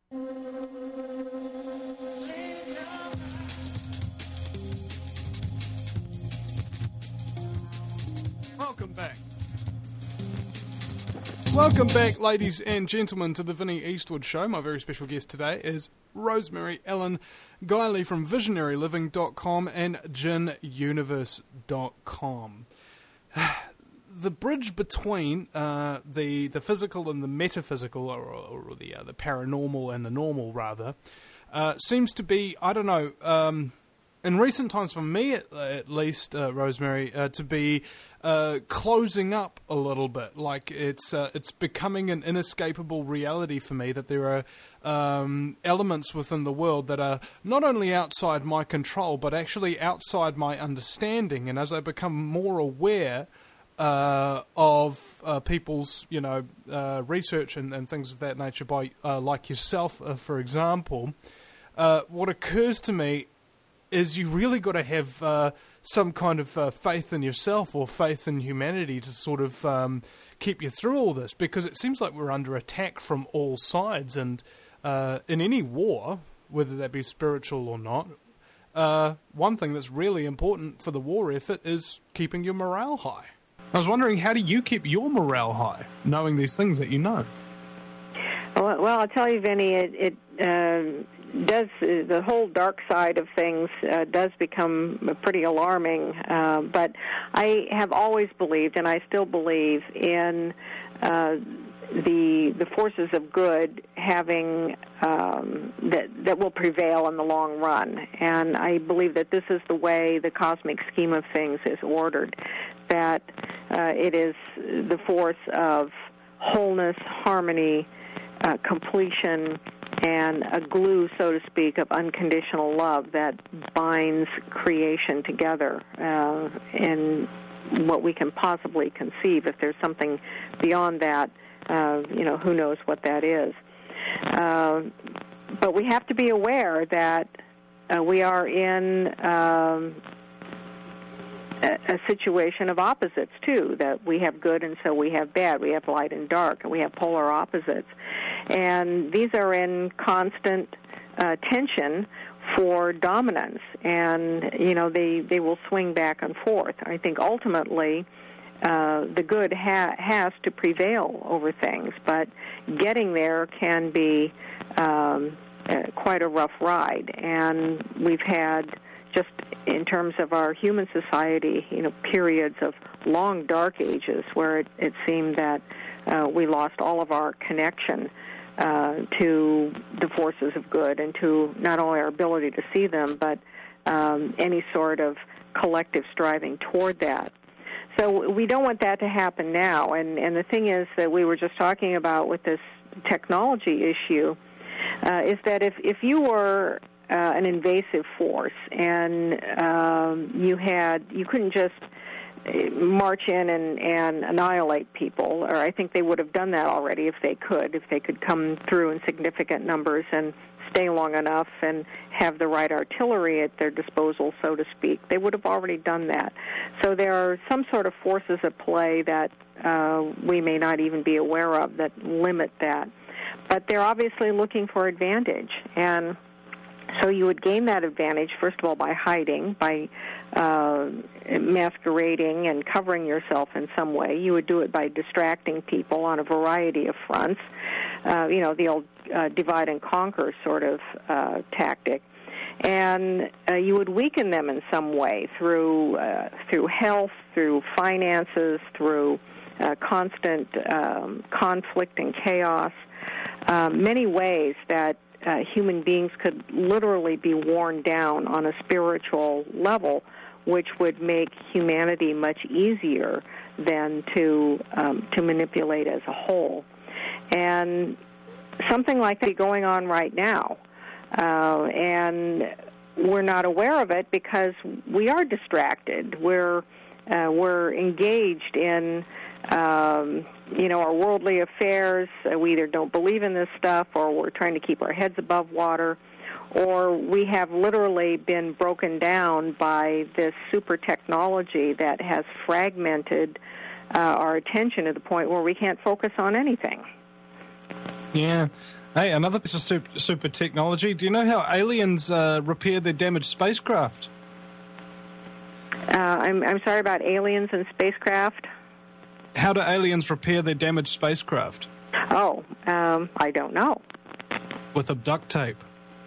Welcome back. Welcome back, ladies and gentlemen, to the Vinnie Eastwood Show. My very special guest today is Rosemary Ellen Guiley from visionary living dot com and gin universe dot com. The bridge between uh, the the physical and the metaphysical, or, or the uh, the paranormal and the normal, rather, uh, seems to be, I don't know, um, in recent times, for me at, at least, uh, Rosemary, uh, to be uh, closing up a little bit. Like it's uh, it's becoming an inescapable reality for me that there are um, elements within the world that are not only outside my control, but actually outside my understanding. And as I become more aware uh, of uh, people's, you know, uh, research and, and things of that nature, by uh, like yourself, uh, for example, uh, what occurs to me is you really got to have uh, some kind of uh, faith in yourself or faith in humanity to sort of um, keep you through all this, because it seems like we're under attack from all sides, and uh, in any war, whether that be spiritual or not, uh, one thing that's really important for the war effort is keeping your morale high. I was wondering, how do you keep your morale high, knowing these things that you know? Well, well I'll tell you, Vinny, it, it uh, does uh, the whole dark side of things uh, does become pretty alarming. Uh, but I have always believed, and I still believe, in uh, the the forces of good having um, that that will prevail in the long run. And I believe that this is the way the cosmic scheme of things is ordered. That uh, it is the force of wholeness, harmony, uh, completion, and a glue, so to speak, of unconditional love that binds creation together uh, in what we can possibly conceive. If there's something beyond that, uh, you know, who knows what that is. Uh, but we have to be aware that uh, we are in um, a, a situation of opposites, too, that we have good and so we have bad. We have light and dark, and we have polar opposites. And these are in constant uh, tension for dominance, and, you know, they, they will swing back and forth. I think ultimately uh, the good ha- has to prevail over things, but getting there can be um, uh, quite a rough ride. And we've had, just in terms of our human society, you know, periods of long dark ages where it, it seemed that uh, we lost all of our connection Uh, to the forces of good, and to not only our ability to see them, but um, any sort of collective striving toward that. So we don't want that to happen now. And, and the thing is that we were just talking about with this technology issue uh, is that if, if you were uh, an invasive force and um, you had, you couldn't just march in and, and annihilate people, or I think they would have done that already if they could, if they could come through in significant numbers and stay long enough and have the right artillery at their disposal, so to speak. They would have already done that. So there are some sort of forces at play that uh, we may not even be aware of that limit that. But they're obviously looking for advantage, and so you would gain that advantage, first of all, by hiding, by uh, masquerading and covering yourself in some way. You would do it by distracting people on a variety of fronts, uh, you know, the old uh, divide and conquer sort of uh, tactic. And uh, you would weaken them in some way through uh, through health, through finances, through uh, constant um, conflict and chaos, uh, many ways that Uh, human beings could literally be worn down on a spiritual level, which would make humanity much easier than to um, to manipulate as a whole. And something like that is going on right now, uh, and we're not aware of it because we are distracted. We're uh, we're engaged in Um, you know, our worldly affairs. Uh, we either don't believe in this stuff, or we're trying to keep our heads above water, or we have literally been broken down by this super technology that has fragmented uh, our attention to the point where we can't focus on anything. Yeah. Hey, another piece of super, super technology. Do you know how aliens uh, repair their damaged spacecraft? Uh, I'm, I'm sorry about aliens and spacecraft. How do aliens repair their damaged spacecraft? Oh, um, I don't know. With a duct tape.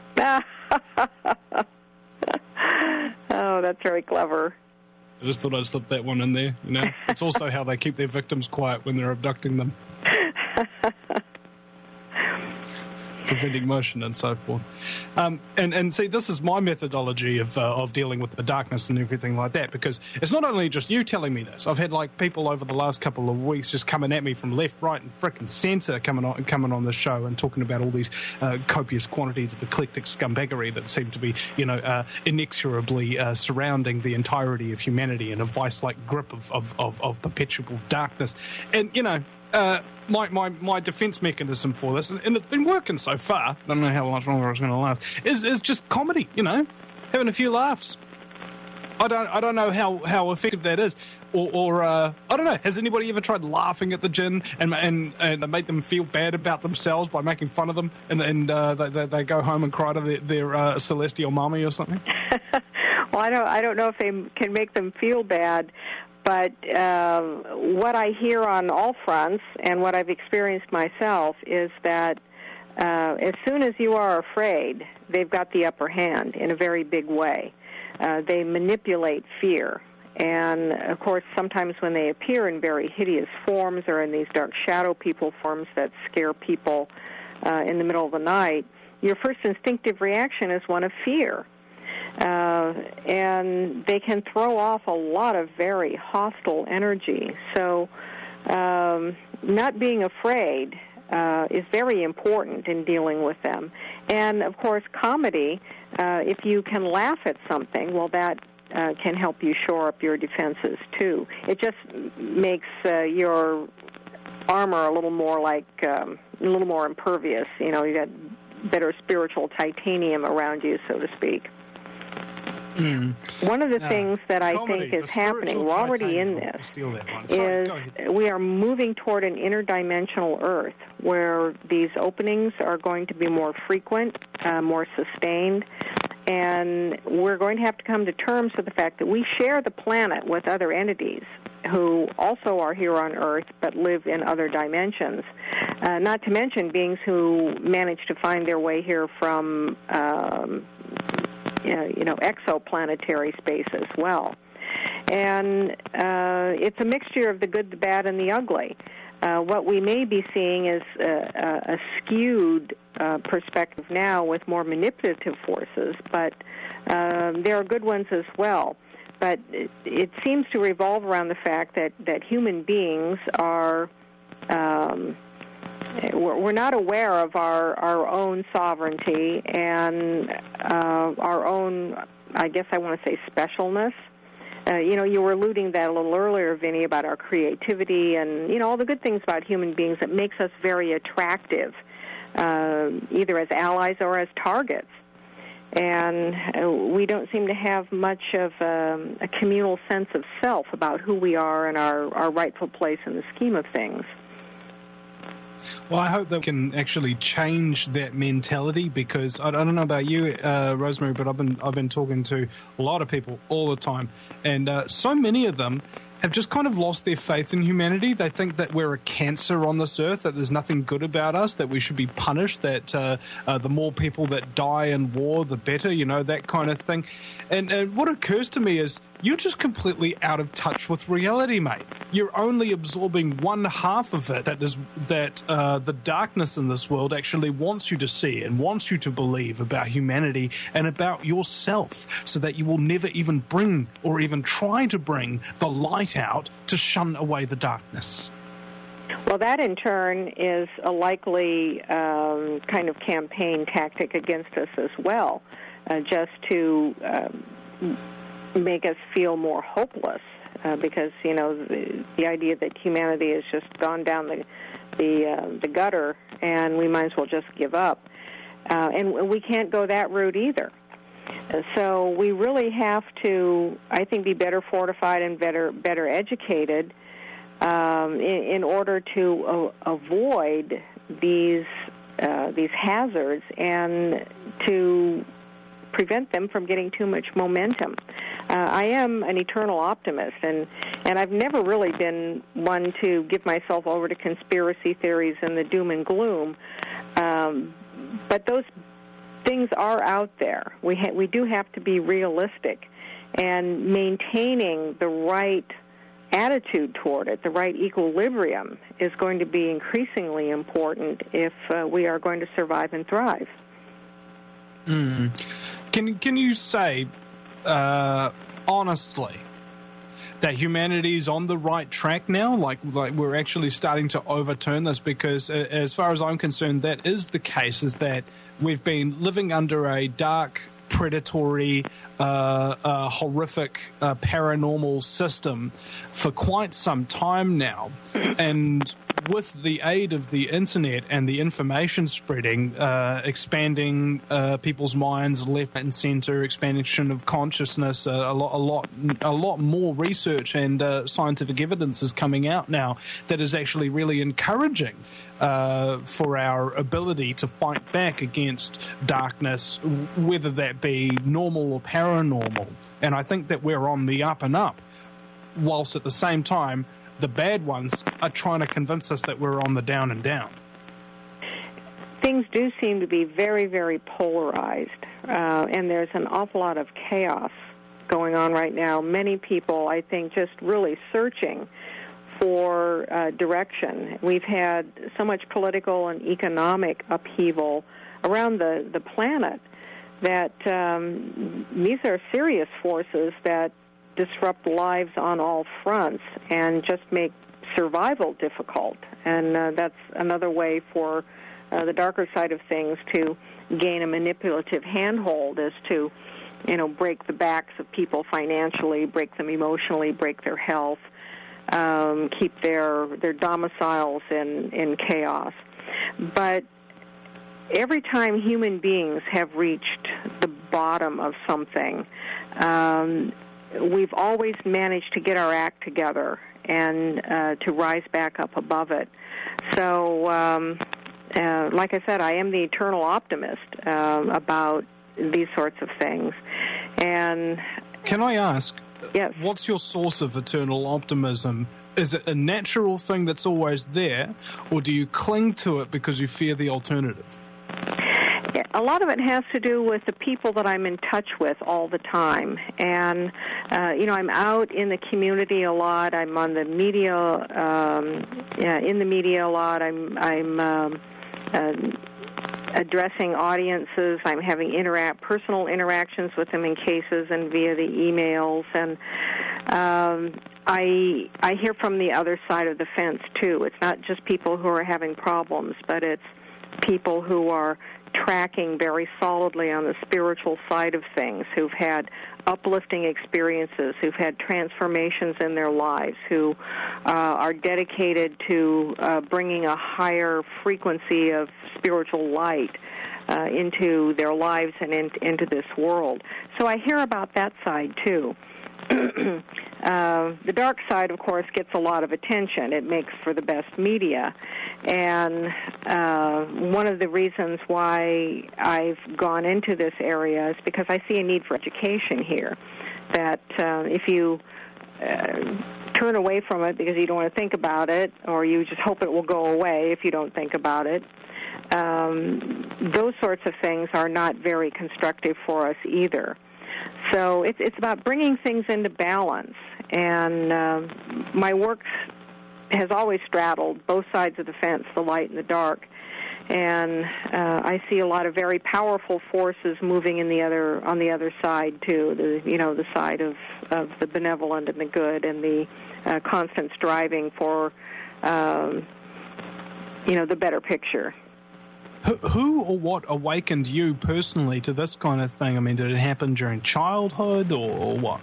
Oh, that's very clever. I just thought I'd slip that one in there, you know. It's also how they keep their victims quiet when they're abducting them. Preventing motion and so forth. Um, and, and see, this is my methodology of uh, of dealing with the darkness and everything like that, because it's not only just you telling me this. I've had, like, people over the last couple of weeks just coming at me from left, right, and frickin' centre coming on, coming on the show and talking about all these uh, copious quantities of eclectic scumbaggery that seem to be, you know, uh, inexorably uh, surrounding the entirety of humanity in a vice-like grip of, of, of, of perpetual darkness. And, you know, Uh, my, my, my defense mechanism for this, and, and it's been working so far, I don't know how much longer it's going to last, is, is just comedy, you know, having a few laughs. I don't I don't know how, how effective that is. Or, or uh, I don't know, has anybody ever tried laughing at the jinn and and, and make them feel bad about themselves by making fun of them, and, and uh, they, they, they go home and cry to their, their uh, celestial mommy or something? Well, I don't, I don't know if they can make them feel bad. But uh, what I hear on all fronts, and what I've experienced myself, is that uh, as soon as you are afraid, they've got the upper hand in a very big way. Uh, they manipulate fear. And, of course, sometimes when they appear in very hideous forms or in these dark shadow people forms that scare people uh, in the middle of the night, your first instinctive reaction is one of fear. Uh, and they can throw off a lot of very hostile energy. So um, not being afraid uh, is very important in dealing with them. And, of course, comedy, uh, if you can laugh at something, well, that uh, can help you shore up your defenses, too. It just makes uh, your armor a little more like, um, a little more impervious. You know, you got better spiritual titanium around you, so to speak. Mm. One of the no. things that I Comedy, think is happening, we're already in this, is we are moving toward an interdimensional Earth where these openings are going to be more frequent, uh, more sustained, and we're going to have to come to terms with the fact that we share the planet with other entities who also are here on Earth but live in other dimensions, uh, not to mention beings who manage to find their way here from um, you know, exoplanetary space as well. And uh, it's a mixture of the good, the bad, and the ugly. Uh, what we may be seeing is a, a skewed uh, perspective now with more manipulative forces, but um, there are good ones as well. but it, it seems to revolve around the fact that, that human beings are, um, we're, we're not aware of our, our own sovereignty and uh, our own, I guess I want to say, specialness. Uh, you know, you were alluding that a little earlier, Vinny, about our creativity and, you know, all the good things about human beings that makes us very attractive, uh, either as allies or as targets. And uh, we don't seem to have much of um, a communal sense of self about who we are and our, our rightful place in the scheme of things. Well, I hope that we can actually change that mentality, because I don't know about you, uh, Rosemary, but I've been I've been talking to a lot of people all the time, and uh, so many of them have just kind of lost their faith in humanity. They think that we're a cancer on this earth, that there's nothing good about us, that we should be punished, that uh, uh, the more people that die in war, the better, you know, that kind of thing. And, and what occurs to me is you're just completely out of touch with reality, mate. You're only absorbing one half of it, that is that uh, the darkness in this world actually wants you to see and wants you to believe about humanity and about yourself, so that you will never even bring or even try to bring the light out to shun away the darkness. Well, that in turn is a likely um, kind of campaign tactic against us as well, uh, just to um, make us feel more hopeless, uh, because, you know, the, the idea that humanity has just gone down the the, uh, the gutter and we might as well just give up. Uh, and we can't go that route either. So we really have to, I think, be better fortified and better better educated um, in, in order to uh, avoid these uh, these hazards and to prevent them from getting too much momentum. Uh, I am an eternal optimist, and, and I've never really been one to give myself over to conspiracy theories and the doom and gloom, um, but those things are out there. We ha- we do have to be realistic, and maintaining the right attitude toward it, the right equilibrium, is going to be increasingly important if uh, we are going to survive and thrive. Mm. Can can you say uh, honestly that humanity is on the right track now? Like, like we're actually starting to overturn this? Because uh, as far as I'm concerned, that is the case, is that we've been living under a dark, predatory, uh, uh, horrific, uh, paranormal system for quite some time now. And with the aid of the internet and the information spreading, uh, expanding uh, people's minds left and center, expansion of consciousness, uh, a lot, a lot, a lot more research and uh, scientific evidence is coming out now that is actually really encouraging uh, for our ability to fight back against darkness, whether that be normal or paranormal. And I think that we're on the up and up, whilst at the same time the bad ones are trying to convince us that we're on the down and down. Things do seem to be very, very polarized, uh, and there's an awful lot of chaos going on right now. Many people, I think, just really searching for uh, direction. We've had so much political and economic upheaval around the, the planet that um, these are serious forces that disrupt lives on all fronts and just make survival difficult. And uh, that's another way for uh, the darker side of things to gain a manipulative handhold, is to, you know, break the backs of people financially, break them emotionally, break their health, um, keep their their domiciles in, in chaos. But every time human beings have reached the bottom of something, um, we've always managed to get our act together and uh, to rise back up above it. So, um, uh, like I said, I am the eternal optimist uh, about these sorts of things. And can I ask, yes, what's your source of eternal optimism? Is it a natural thing that's always there, or do you cling to it because you fear the alternative? A lot of it has to do with the people that I'm in touch with all the time. And, uh, you know, I'm out in the community a lot. I'm on the media, um, yeah, in the media a lot. I'm, I'm um, uh, addressing audiences. I'm having interact personal interactions with them in cases and via the emails, and um, I I hear from the other side of the fence too. It's not just people who are having problems, but it's people who are tracking very solidly on the spiritual side of things, who've had uplifting experiences, who've had transformations in their lives, who uh, are dedicated to uh, bringing a higher frequency of spiritual light uh, into their lives and in, into this world. So I hear about that side, too. Uh, the dark side, of course, gets a lot of attention. It makes for the best media. And uh, one of the reasons why I've gone into this area is because I see a need for education here, that uh, if you uh, turn away from it because you don't want to think about it, or you just hope it will go away if you don't think about it, um, those sorts of things are not very constructive for us either. So it's it's about bringing things into balance, and uh, my work has always straddled both sides of the fence, the light and the dark, and uh, I see a lot of very powerful forces moving in the other on the other side too. The you know the side of, of the benevolent and the good, and the uh, constant striving for um, you know the better picture. Who, who or what awakened you personally to this kind of thing? I mean, did it happen during childhood or, or what?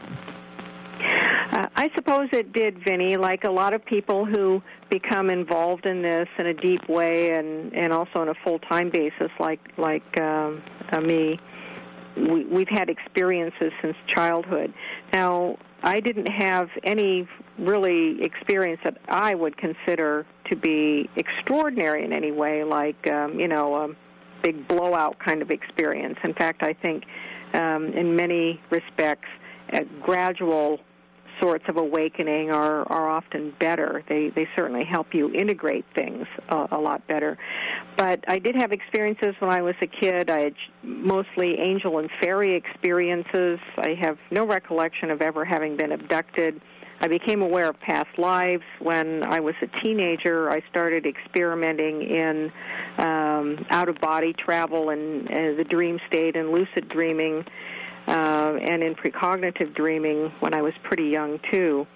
Uh, I suppose it did, Vinny, like a lot of people who become involved in this in a deep way and, and also on a full-time basis like, like um, uh, me. We, we've had experiences since childhood. Now, I didn't have any really experience that I would consider to be extraordinary in any way, like, um, you know, a big blowout kind of experience. In fact, I think um, in many respects, uh, gradual sorts of awakening are, are often better. They they certainly help you integrate things a, a lot better. But I did have experiences when I was a kid. I had mostly angel and fairy experiences. I have no recollection of ever having been abducted. I became aware of past lives when I was a teenager. I started experimenting in um, out-of-body travel and uh, the dream state and lucid dreaming, Uh, and in precognitive dreaming when I was pretty young, too.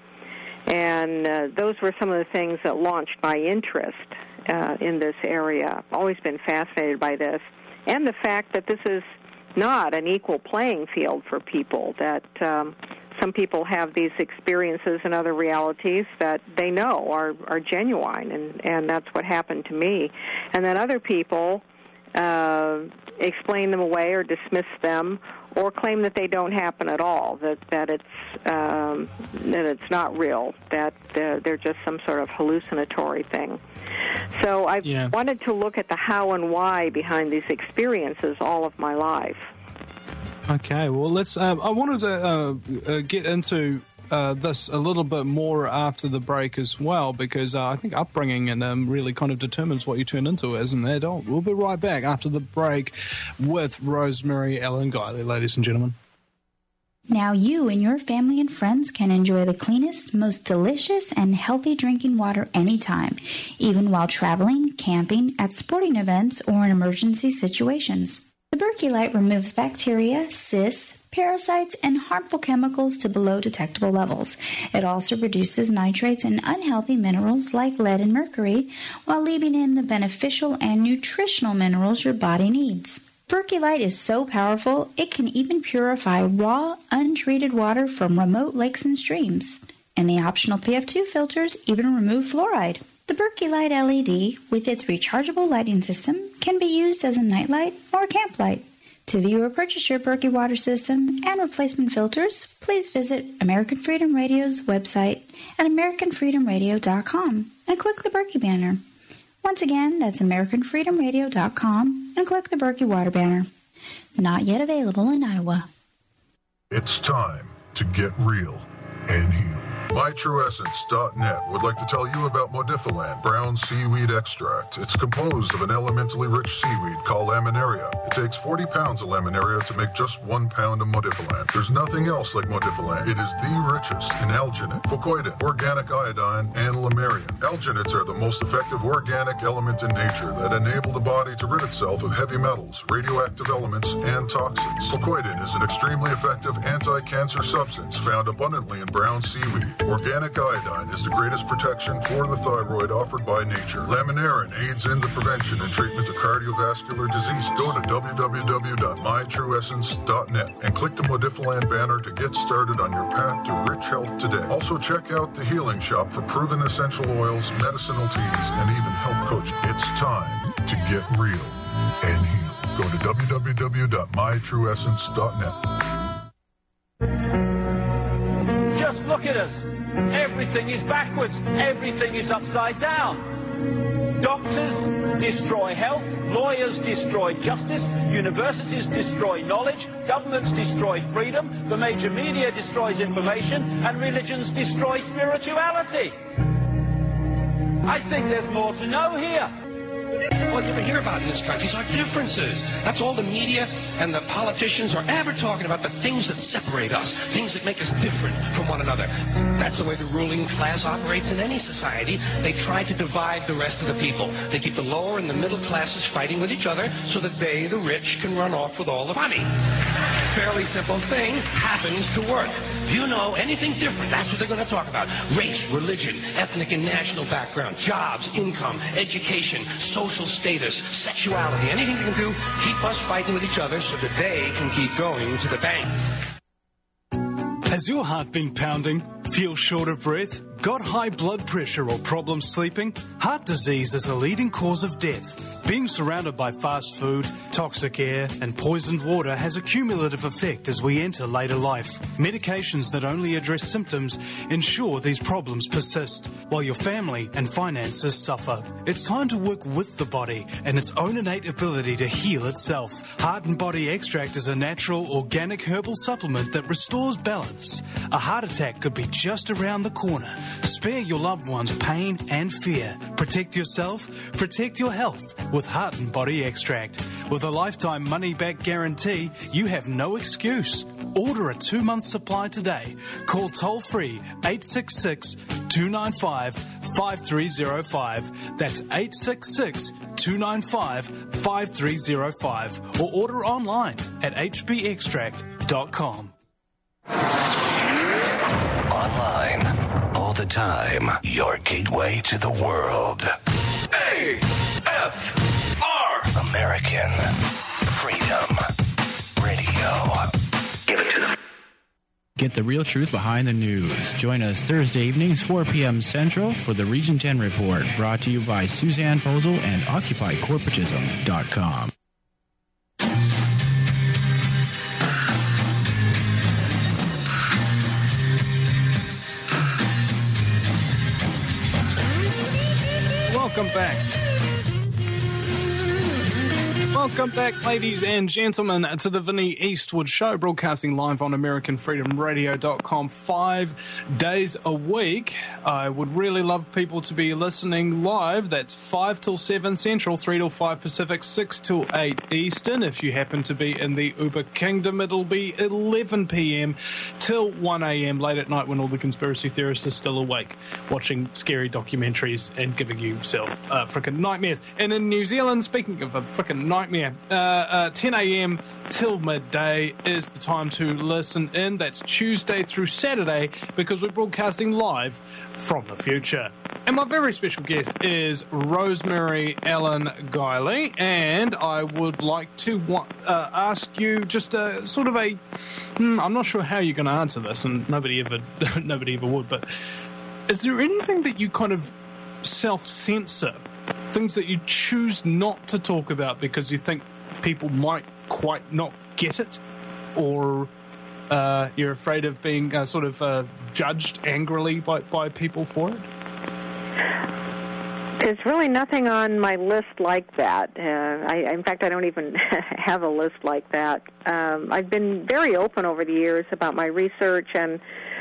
And uh, those were some of the things that launched my interest uh, in this area. I've always been fascinated by this. And the fact that this is not an equal playing field for people, that um, some people have these experiences in other realities that they know are, are genuine, and, and that's what happened to me. And then other people uh, explain them away or dismiss them, or claim that they don't happen at all, that that it's um, that it's not real, that uh, they're just some sort of hallucinatory thing. So I've yeah. wanted to look at the how and why behind these experiences all of my life. Okay, well, let's. Uh, I wanted to uh, uh, get into uh, this a little bit more after the break as well, because uh, I think upbringing and um, really kind of determines what you turn into as an adult. We'll be right back after the break with Rosemary Ellen Guiley, ladies and gentlemen. Now you and your family and friends can enjoy the cleanest, most delicious, and healthy drinking water anytime, even while traveling, camping, at sporting events, or in emergency situations. The Berkey Light removes bacteria, cysts, parasites, and harmful chemicals to below detectable levels. It also reduces nitrates and unhealthy minerals like lead and mercury, while leaving in the beneficial and nutritional minerals your body needs. Berkey Light is so powerful, it can even purify raw, untreated water from remote lakes and streams. And the optional P F two filters even remove fluoride. The Berkey Light L E D, with its rechargeable lighting system, can be used as a nightlight or camp light. To view or purchase your Berkey water system and replacement filters, please visit American Freedom Radio's website at american freedom radio dot com and click the Berkey banner. Once again, that's american freedom radio dot com and click the Berkey water banner. Not yet available in Iowa. It's time to get real and heal. My True Essence dot net would like to tell you about Modifilan brown seaweed extract. It's composed of an elementally rich seaweed called laminaria. It takes forty pounds of laminaria to make just one pound of Modifilan. There's nothing else like Modifilan. It is the richest in alginate, fucoidin, organic iodine, and lamarian. Alginates are the most effective organic element in nature that enable the body to rid itself of heavy metals, radioactive elements, and toxins. Fucoidin is an extremely effective anti-cancer substance found abundantly in brown seaweed. Organic iodine is the greatest protection for the thyroid offered by nature. Laminarin aids in the prevention and treatment of cardiovascular disease. Go to w w w dot my true essence dot net and click the Modifilan banner to get started on your path to rich health today. Also check out the Healing Shop for proven essential oils, medicinal teas, and even health coaching. It's time to get real and heal. Go to w w w dot my true essence dot net. Just look at us. Everything is backwards. Everything is upside down. Doctors destroy health, lawyers destroy justice, universities destroy knowledge, governments destroy freedom, the major media destroys information, and religions destroy spirituality. I think there's more to know here. All you ever hear about in this country is our differences. That's all the media and the politicians are ever talking about, the things that separate us, things that make us different from one another. That's the way the ruling class operates in any society. They try to divide the rest of the people. They keep the lower and the middle classes fighting with each other so that they, the rich, can run off with all the money. Fairly simple thing happens to work. If you know anything different, that's what they're going to talk about. Race, religion, ethnic and national background, jobs, income, education, social status, sexuality, anything they can do, keep us fighting with each other so that they can keep going to the bank. Has your heart been pounding? Feel short of breath? Got high blood pressure or problems sleeping? Heart disease is a leading cause of death. Being surrounded by fast food, toxic air, and poisoned water has a cumulative effect as we enter later life. Medications that only address symptoms ensure these problems persist, while your family and finances suffer. It's time to work with the body and its own innate ability to heal itself. Heart and Body Extract is a natural, organic herbal supplement that restores balance. A heart attack could be just around the corner. Spare your loved ones pain and fear. Protect yourself, protect your health with Heart and Body Extract. With a lifetime money-back guarantee, you have no excuse. Order a two-month supply today. Call toll-free eight six six, two nine five, five three zero five. That's eight six six, two nine five, five three zero five. Or order online at h b extract dot com. Online, all the time, your gateway to the world. A F R American Freedom Radio. Give it to them. Get the real truth behind the news. Join us Thursday evenings, four p.m. Central, for the Region ten Report, brought to you by Suzanne Posel and Occupy Corporatism dot com. Welcome back. Welcome back, ladies and gentlemen, to the Vinnie Eastwood Show, broadcasting live on American Freedom Radio dot com five days a week. I would really love people to be listening live. That's five till seven Central, three till five Pacific, six till eight Eastern. If you happen to be in the Uber Kingdom, it'll be eleven p.m. till one a.m. late at night when all the conspiracy theorists are still awake, watching scary documentaries and giving yourself uh, frickin' nightmares. And in New Zealand, speaking of a frickin' nightmare, Uh, uh, ten a.m. till midday is the time to listen in. That's Tuesday through Saturday, because we're broadcasting live from the future. And my very special guest is Rosemary Ellen Guiley, and I would like to uh, ask you just a sort of a, hmm, I'm not sure how you're going to answer this, and nobody ever, nobody ever would, but is there anything that you kind of self-censor? Things that you choose not to talk about because you think people might quite not get it, or uh, you're afraid of being uh, sort of uh, judged angrily by, by people for it? There's really nothing on my list like that. Uh, I, in fact, I don't even have a list like that. Um, I've been very open over the years about my research and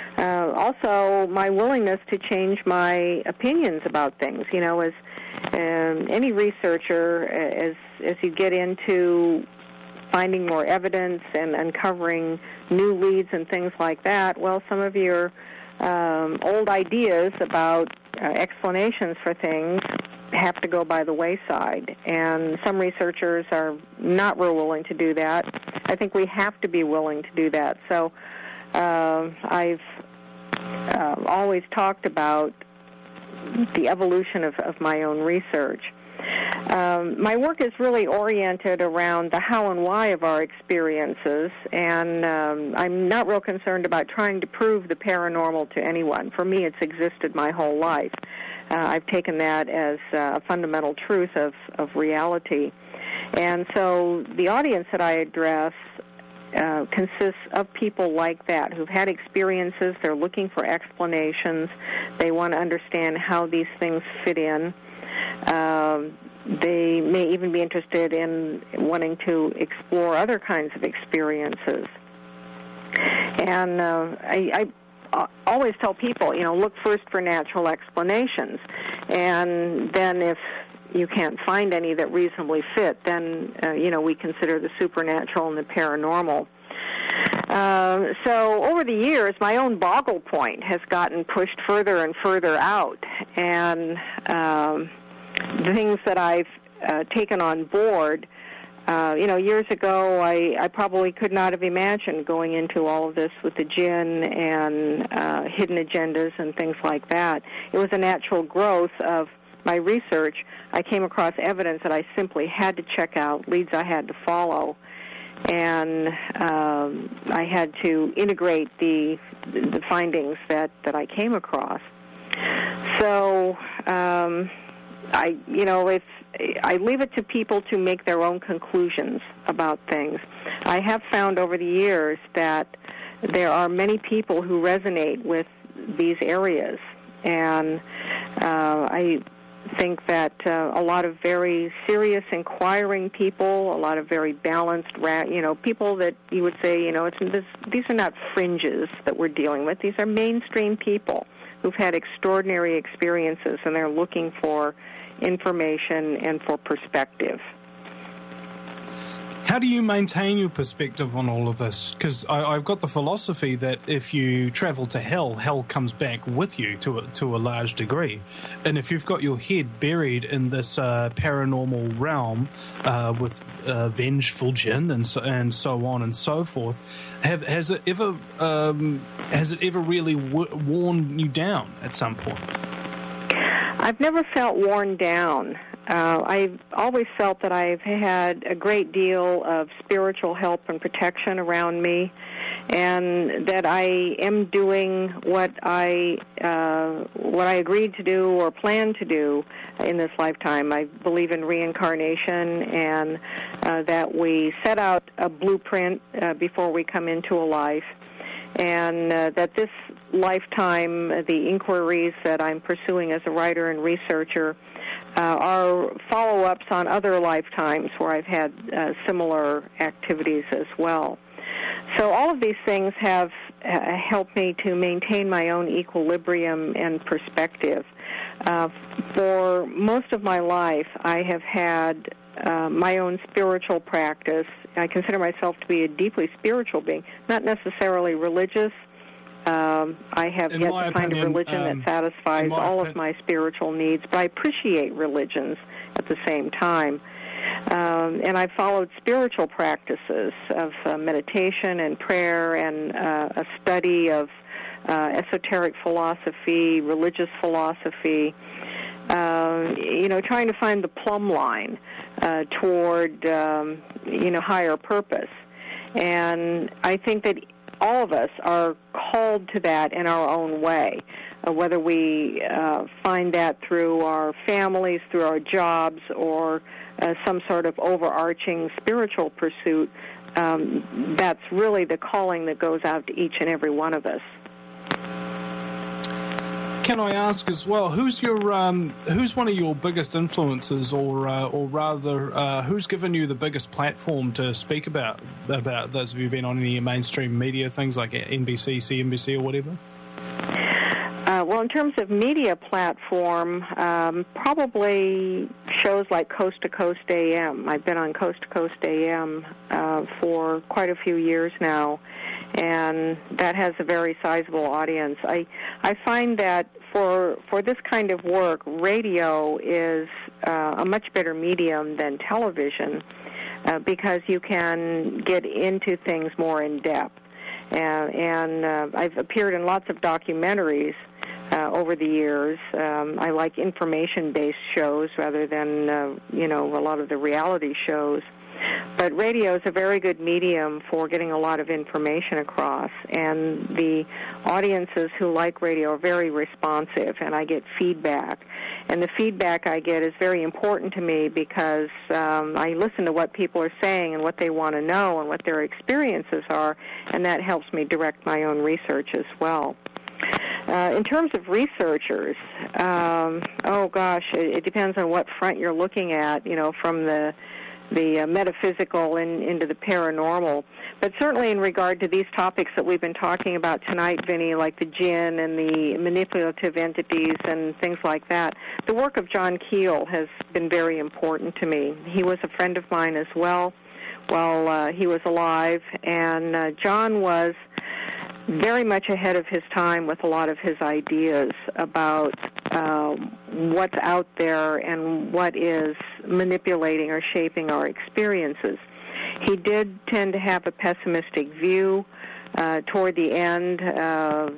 uh, also my willingness to change my opinions about things. You know, as um, any researcher, as as you get into finding more evidence and uncovering new leads and things like that, well, some of your um, old ideas about uh, explanations for things have to go by the wayside, and some researchers are not real willing to do that. I think we have to be willing to do that. So uh, I've uh, always talked about the evolution of, of my own research. Um, my work is really oriented around the how and why of our experiences, and um, I'm not real concerned about trying to prove the paranormal to anyone. For me, it's existed my whole life. Uh, I've taken that as a fundamental truth of, of reality. And so the audience that I address uh, consists of people like that who've had experiences. They're looking for explanations. They want to understand how these things fit in. Um, they may even be interested in wanting to explore other kinds of experiences. And uh, I, I Uh, always tell people, you know, look first for natural explanations, and then if you can't find any that reasonably fit, then, uh, you know, we consider the supernatural and the paranormal. Uh, so over the years, my own boggle point has gotten pushed further and further out, and um, the things that I've uh, taken on board, Uh, you know, years ago, I, I probably could not have imagined going into all of this with the jinn and uh, hidden agendas and things like that. It was a natural growth of my research. I came across evidence that I simply had to check out, leads I had to follow, and um, I had to integrate the the findings that, that I came across. So, um, I, you know, if I leave it to people to make their own conclusions about things. I have found over the years that there are many people who resonate with these areas, and uh, I think that uh, a lot of very serious, inquiring people, a lot of very balanced, you know, people that you would say, you know, it's this, these are not fringes that we're dealing with. These are mainstream people who've had extraordinary experiences, and they're looking for information and for perspective. How do you maintain your perspective on all of this? Because I've got the philosophy that if you travel to hell, hell comes back with you to a, to a large degree. And if you've got your head buried in this uh, paranormal realm uh, with uh, vengeful jinn and so, and so on and so forth, have, has it ever um, has it ever really w- worn you down at some point? I've never felt worn down. Uh, I've always felt that I've had a great deal of spiritual help and protection around me, and that I am doing what I uh, what I agreed to do or plan to do in this lifetime. I believe in reincarnation, and uh, that we set out a blueprint uh, before we come into a life, and uh, that this lifetime, the inquiries that I'm pursuing as a writer and researcher, uh, are follow-ups on other lifetimes where I've had uh, similar activities as well. So all of these things have uh, helped me to maintain my own equilibrium and perspective. Uh, for most of my life, I have had uh, my own spiritual practice. I consider myself to be a deeply spiritual being, not necessarily religious. Um, I have in yet to find opinion, a religion um, that satisfies all opi- of my spiritual needs, but I appreciate religions at the same time. Um, and I've followed spiritual practices of uh, meditation and prayer and uh, a study of uh, esoteric philosophy, religious philosophy, uh, you know, trying to find the plumb line uh, toward, um, you know, higher purpose. And I think that all of us are called to that in our own way, uh, whether we uh, find that through our families, through our jobs, or uh, some sort of overarching spiritual pursuit. Um, that's really the calling that goes out to each and every one of us. Can I ask as well, who's your um, who's one of your biggest influences, or uh, or rather, uh, who's given you the biggest platform to speak about about those of you been on any mainstream media things like N B C, C N B C, or whatever? Uh, well, in terms of media platform, um, probably shows like Coast to Coast A M. I've been on Coast to Coast A M uh, for quite a few years now, and that has a very sizable audience. I I find that for for this kind of work, radio is uh, a much better medium than television uh, because you can get into things more in depth. And, and uh, I've appeared in lots of documentaries uh, over the years. Um, I like information-based shows rather than, uh, you know, a lot of the reality shows. But radio is a very good medium for getting a lot of information across, and the audiences who like radio are very responsive, and I get feedback. And the feedback I get is very important to me because um, I listen to what people are saying and what they want to know and what their experiences are, and that helps me direct my own research as well. Uh, in terms of researchers, um, oh gosh, it, it depends on what front you're looking at, you know, from the the uh, metaphysical in, into the paranormal. But certainly in regard to these topics that we've been talking about tonight, Vinny, like the jinn and the manipulative entities and things like that, the work of John Keel has been very important to me. He was a friend of mine as well while uh, he was alive, and uh, John was very much ahead of his time with a lot of his ideas about uh, what's out there and what is manipulating or shaping our experiences. He did tend to have a pessimistic view uh, toward the end. Uh,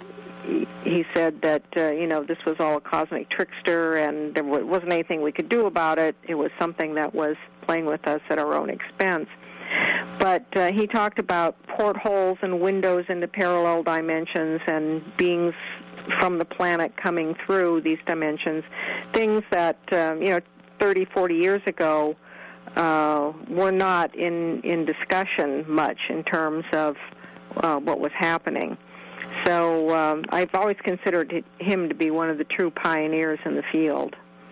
he said that, uh, you know, this was all a cosmic trickster and there wasn't anything we could do about it. It was something that was playing with us at our own expense. But uh, he talked about portholes and windows into parallel dimensions and beings from the planet coming through these dimensions, things that, uh, you know, thirty, forty years ago uh, were not in, in discussion much in terms of uh, what was happening. So um, I've always considered him to be one of the true pioneers in the field.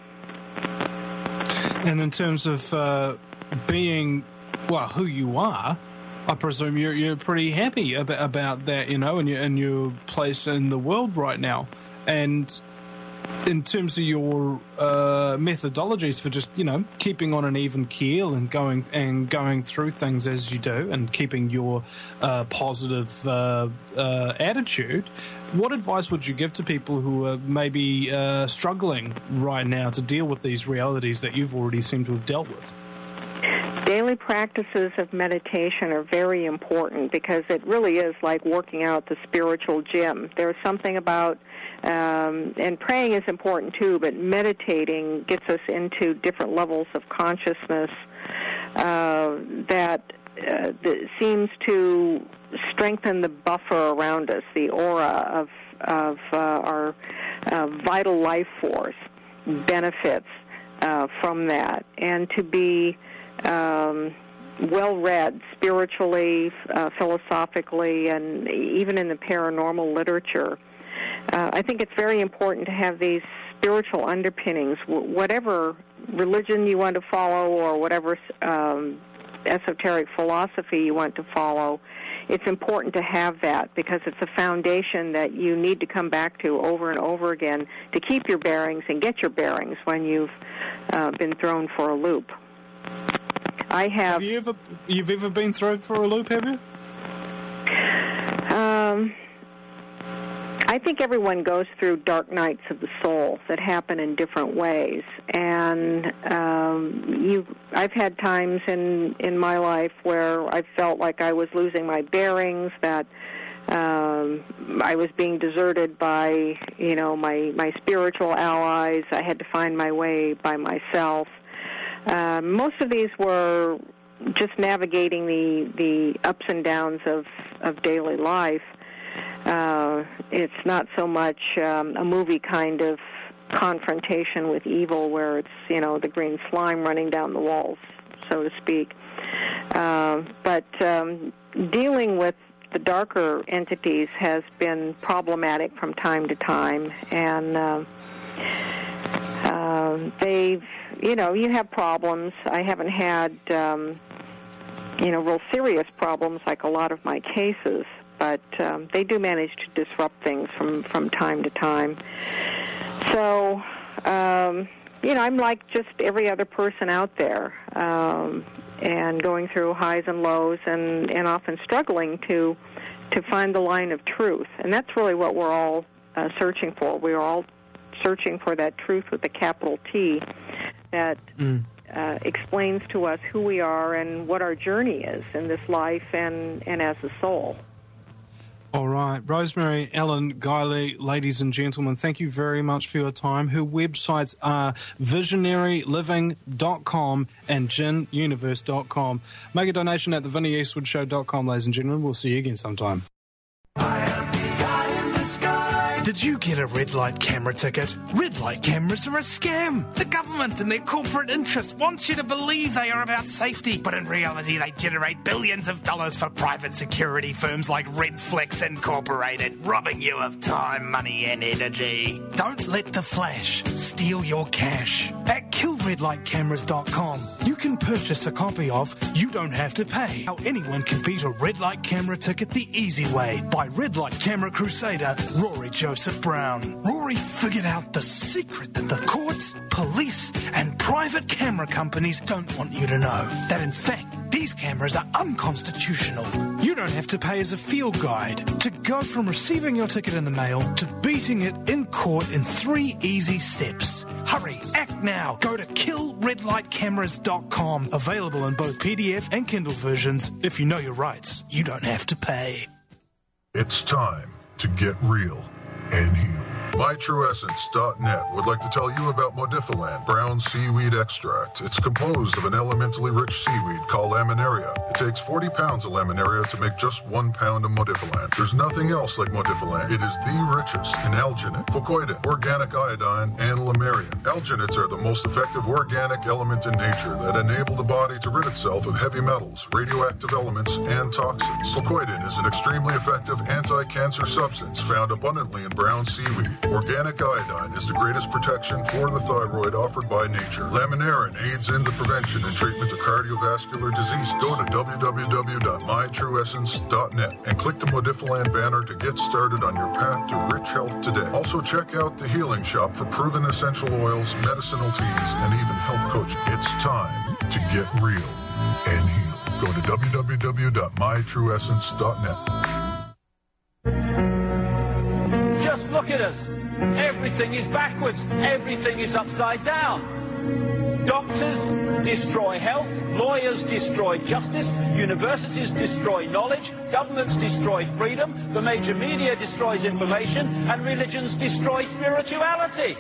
And in terms of uh, being... well, who you are, I presume you're you're pretty happy about, about that, you know, and your and your place in the world right now. And in terms of your uh, methodologies for just, you know, keeping on an even keel and going and going through things as you do, and keeping your uh, positive uh, uh, attitude, what advice would you give to people who are maybe uh, struggling right now to deal with these realities that you've already seemed to have dealt with? Daily practices of meditation are very important because it really is like working out the spiritual gym. There's something about, um, and praying is important too, but meditating gets us into different levels of consciousness uh, that, uh, that seems to strengthen the buffer around us, the aura of, of uh, our uh, vital life force benefits uh, from that. And to be Um, well-read spiritually, uh, philosophically, and even in the paranormal literature. Uh, I think it's very important to have these spiritual underpinnings, w- whatever religion you want to follow or whatever um, esoteric philosophy you want to follow. It's important to have that because it's a foundation that you need to come back to over and over again to keep your bearings and get your bearings when you've uh, been thrown for a loop. I have. Have you ever, you've ever been thrown for a loop, have you? Um, I think everyone goes through dark nights of the soul that happen in different ways. And um, you, I've had times in, in my life where I felt like I was losing my bearings, that um, I was being deserted by, you know, my, my spiritual allies. I had to find my way by myself. Uh, most of these were just navigating the, the ups and downs of, of daily life. Uh, it's not so much um, a movie kind of confrontation with evil where it's, you know, the green slime running down the walls, so to speak. Uh, but um, dealing with the darker entities has been problematic from time to time, and uh, uh, they've You know, you have problems. I haven't had, um, you know, real serious problems like a lot of my cases, but um, they do manage to disrupt things from, from time to time. So, um, you know, I'm like just every other person out there, um, and going through highs and lows, and, and often struggling to to find the line of truth. And that's really what we're all uh, searching for. We're all searching for that truth with a capital T that mm. uh, explains to us who we are and what our journey is in this life and, and as a soul. All right. Rosemary Ellen Guiley, ladies and gentlemen, thank you very much for your time. Her websites are visionary living dot com and gin universe dot com. Make a donation at the vinnie eastwood show dot com, ladies and gentlemen. We'll see you again sometime. Did you get a red light camera ticket? Red light cameras are a scam. The government and their corporate interests want you to believe they are about safety, but in reality they generate billions of dollars for private security firms like Redflex Incorporated, robbing you of time, money and energy. Don't let the flash steal your cash. At kill red light cameras dot com, you can purchase a copy of You Don't Have to Pay, How Anyone Can Beat a Red Light Camera Ticket the Easy Way by Red Light Camera Crusader Rory Joseph Brown. Rory figured out the secret that the courts, police and private camera companies don't want you to know. That in fact, these cameras are unconstitutional. You Don't Have to Pay as a field guide to go from receiving your ticket in the mail to beating it in court in three easy steps. Hurry, act now. Go to kill red light cameras dot com. Available in both P D F and Kindle versions. If you know your rights, you don't have to pay. It's time to get real and heal. my true essence dot net would like to tell you about Modifilan brown seaweed extract. It's composed of an elementally rich seaweed called laminaria. It takes forty pounds of laminaria to make just one pound of Modifilan. There's nothing else like Modifilan. It is the richest in alginate, fucoidin, organic iodine, and lamarian. Alginates are the most effective organic element in nature that enable the body to rid itself of heavy metals, radioactive elements, and toxins. Fucoidin is an extremely effective anti-cancer substance found abundantly in brown seaweed. Organic iodine is the greatest protection for the thyroid offered by nature. Laminarin aids in the prevention and treatment of cardiovascular disease. Go to w w w dot my true essence dot net and click the Modifilan banner to get started on your path to rich health today. Also check out the Healing Shop for proven essential oils, medicinal teas, and even health coaching. It's time to get real and heal. Go to w w w dot my true essence dot net. Just look at us. Everything is backwards. Everything is upside down. Doctors destroy health. Lawyers destroy justice. Universities destroy knowledge. Governments destroy freedom. The major media destroys information. And religions destroy spirituality.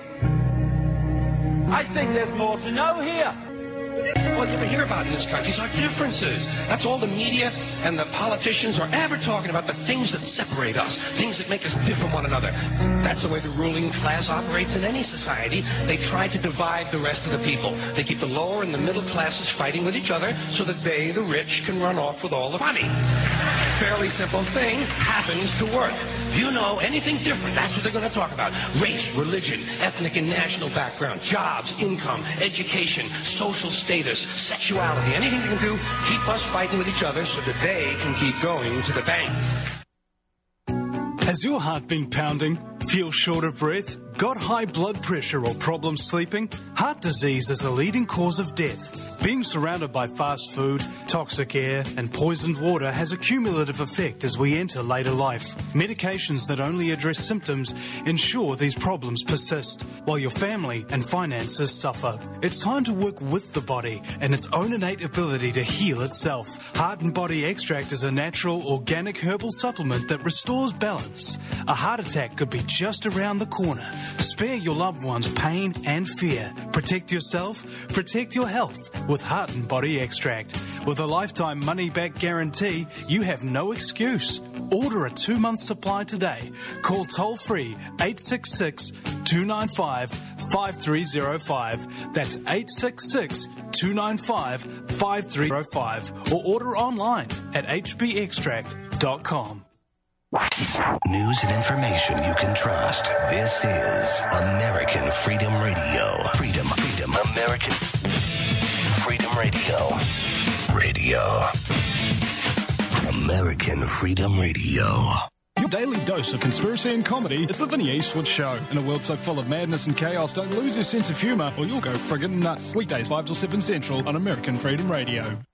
I think there's more to know here. All you ever hear about in this country is our differences. That's all the media and the politicians are ever talking about, the things that separate us, things that make us different from one another. That's the way the ruling class operates in any society. They try to divide the rest of the people. They keep the lower and the middle classes fighting with each other so that they, the rich, can run off with all the money. Fairly simple thing happens to work. If you know anything different, that's what they're going to talk about. Race, religion, ethnic and national background, jobs, income, education, social status, sexuality, anything they can do, keep us fighting with each other so that they can keep going to the bank. Has your heart been pounding? Feel short of breath? Got high blood pressure or problems sleeping? Heart disease is a leading cause of death. Being surrounded by fast food, toxic air, and poisoned water has a cumulative effect as we enter later life. Medications that only address symptoms ensure these problems persist, while your family and finances suffer. It's time to work with the body and its own innate ability to heal itself. Heart and Body Extract is a natural, organic herbal supplement that restores balance. A heart attack could be just around the corner. Spare your loved ones pain and fear. Protect yourself, protect your health with Heart and Body Extract. With a lifetime money-back guarantee, you have no excuse. Order a two-month supply today. Call toll-free eight six six, two nine five, five three zero five. That's eight six six, two nine five, five three zero five. Or order online at h b extract dot com. News and information you can trust. This is American Freedom Radio. Freedom, freedom, American Freedom Radio. Radio. American Freedom Radio. Your daily dose of conspiracy and comedy is the Vinny Eastwood Show. In a world so full of madness and chaos, don't lose your sense of humour or you'll go friggin' nuts. Weekdays five till seven Central on American Freedom Radio.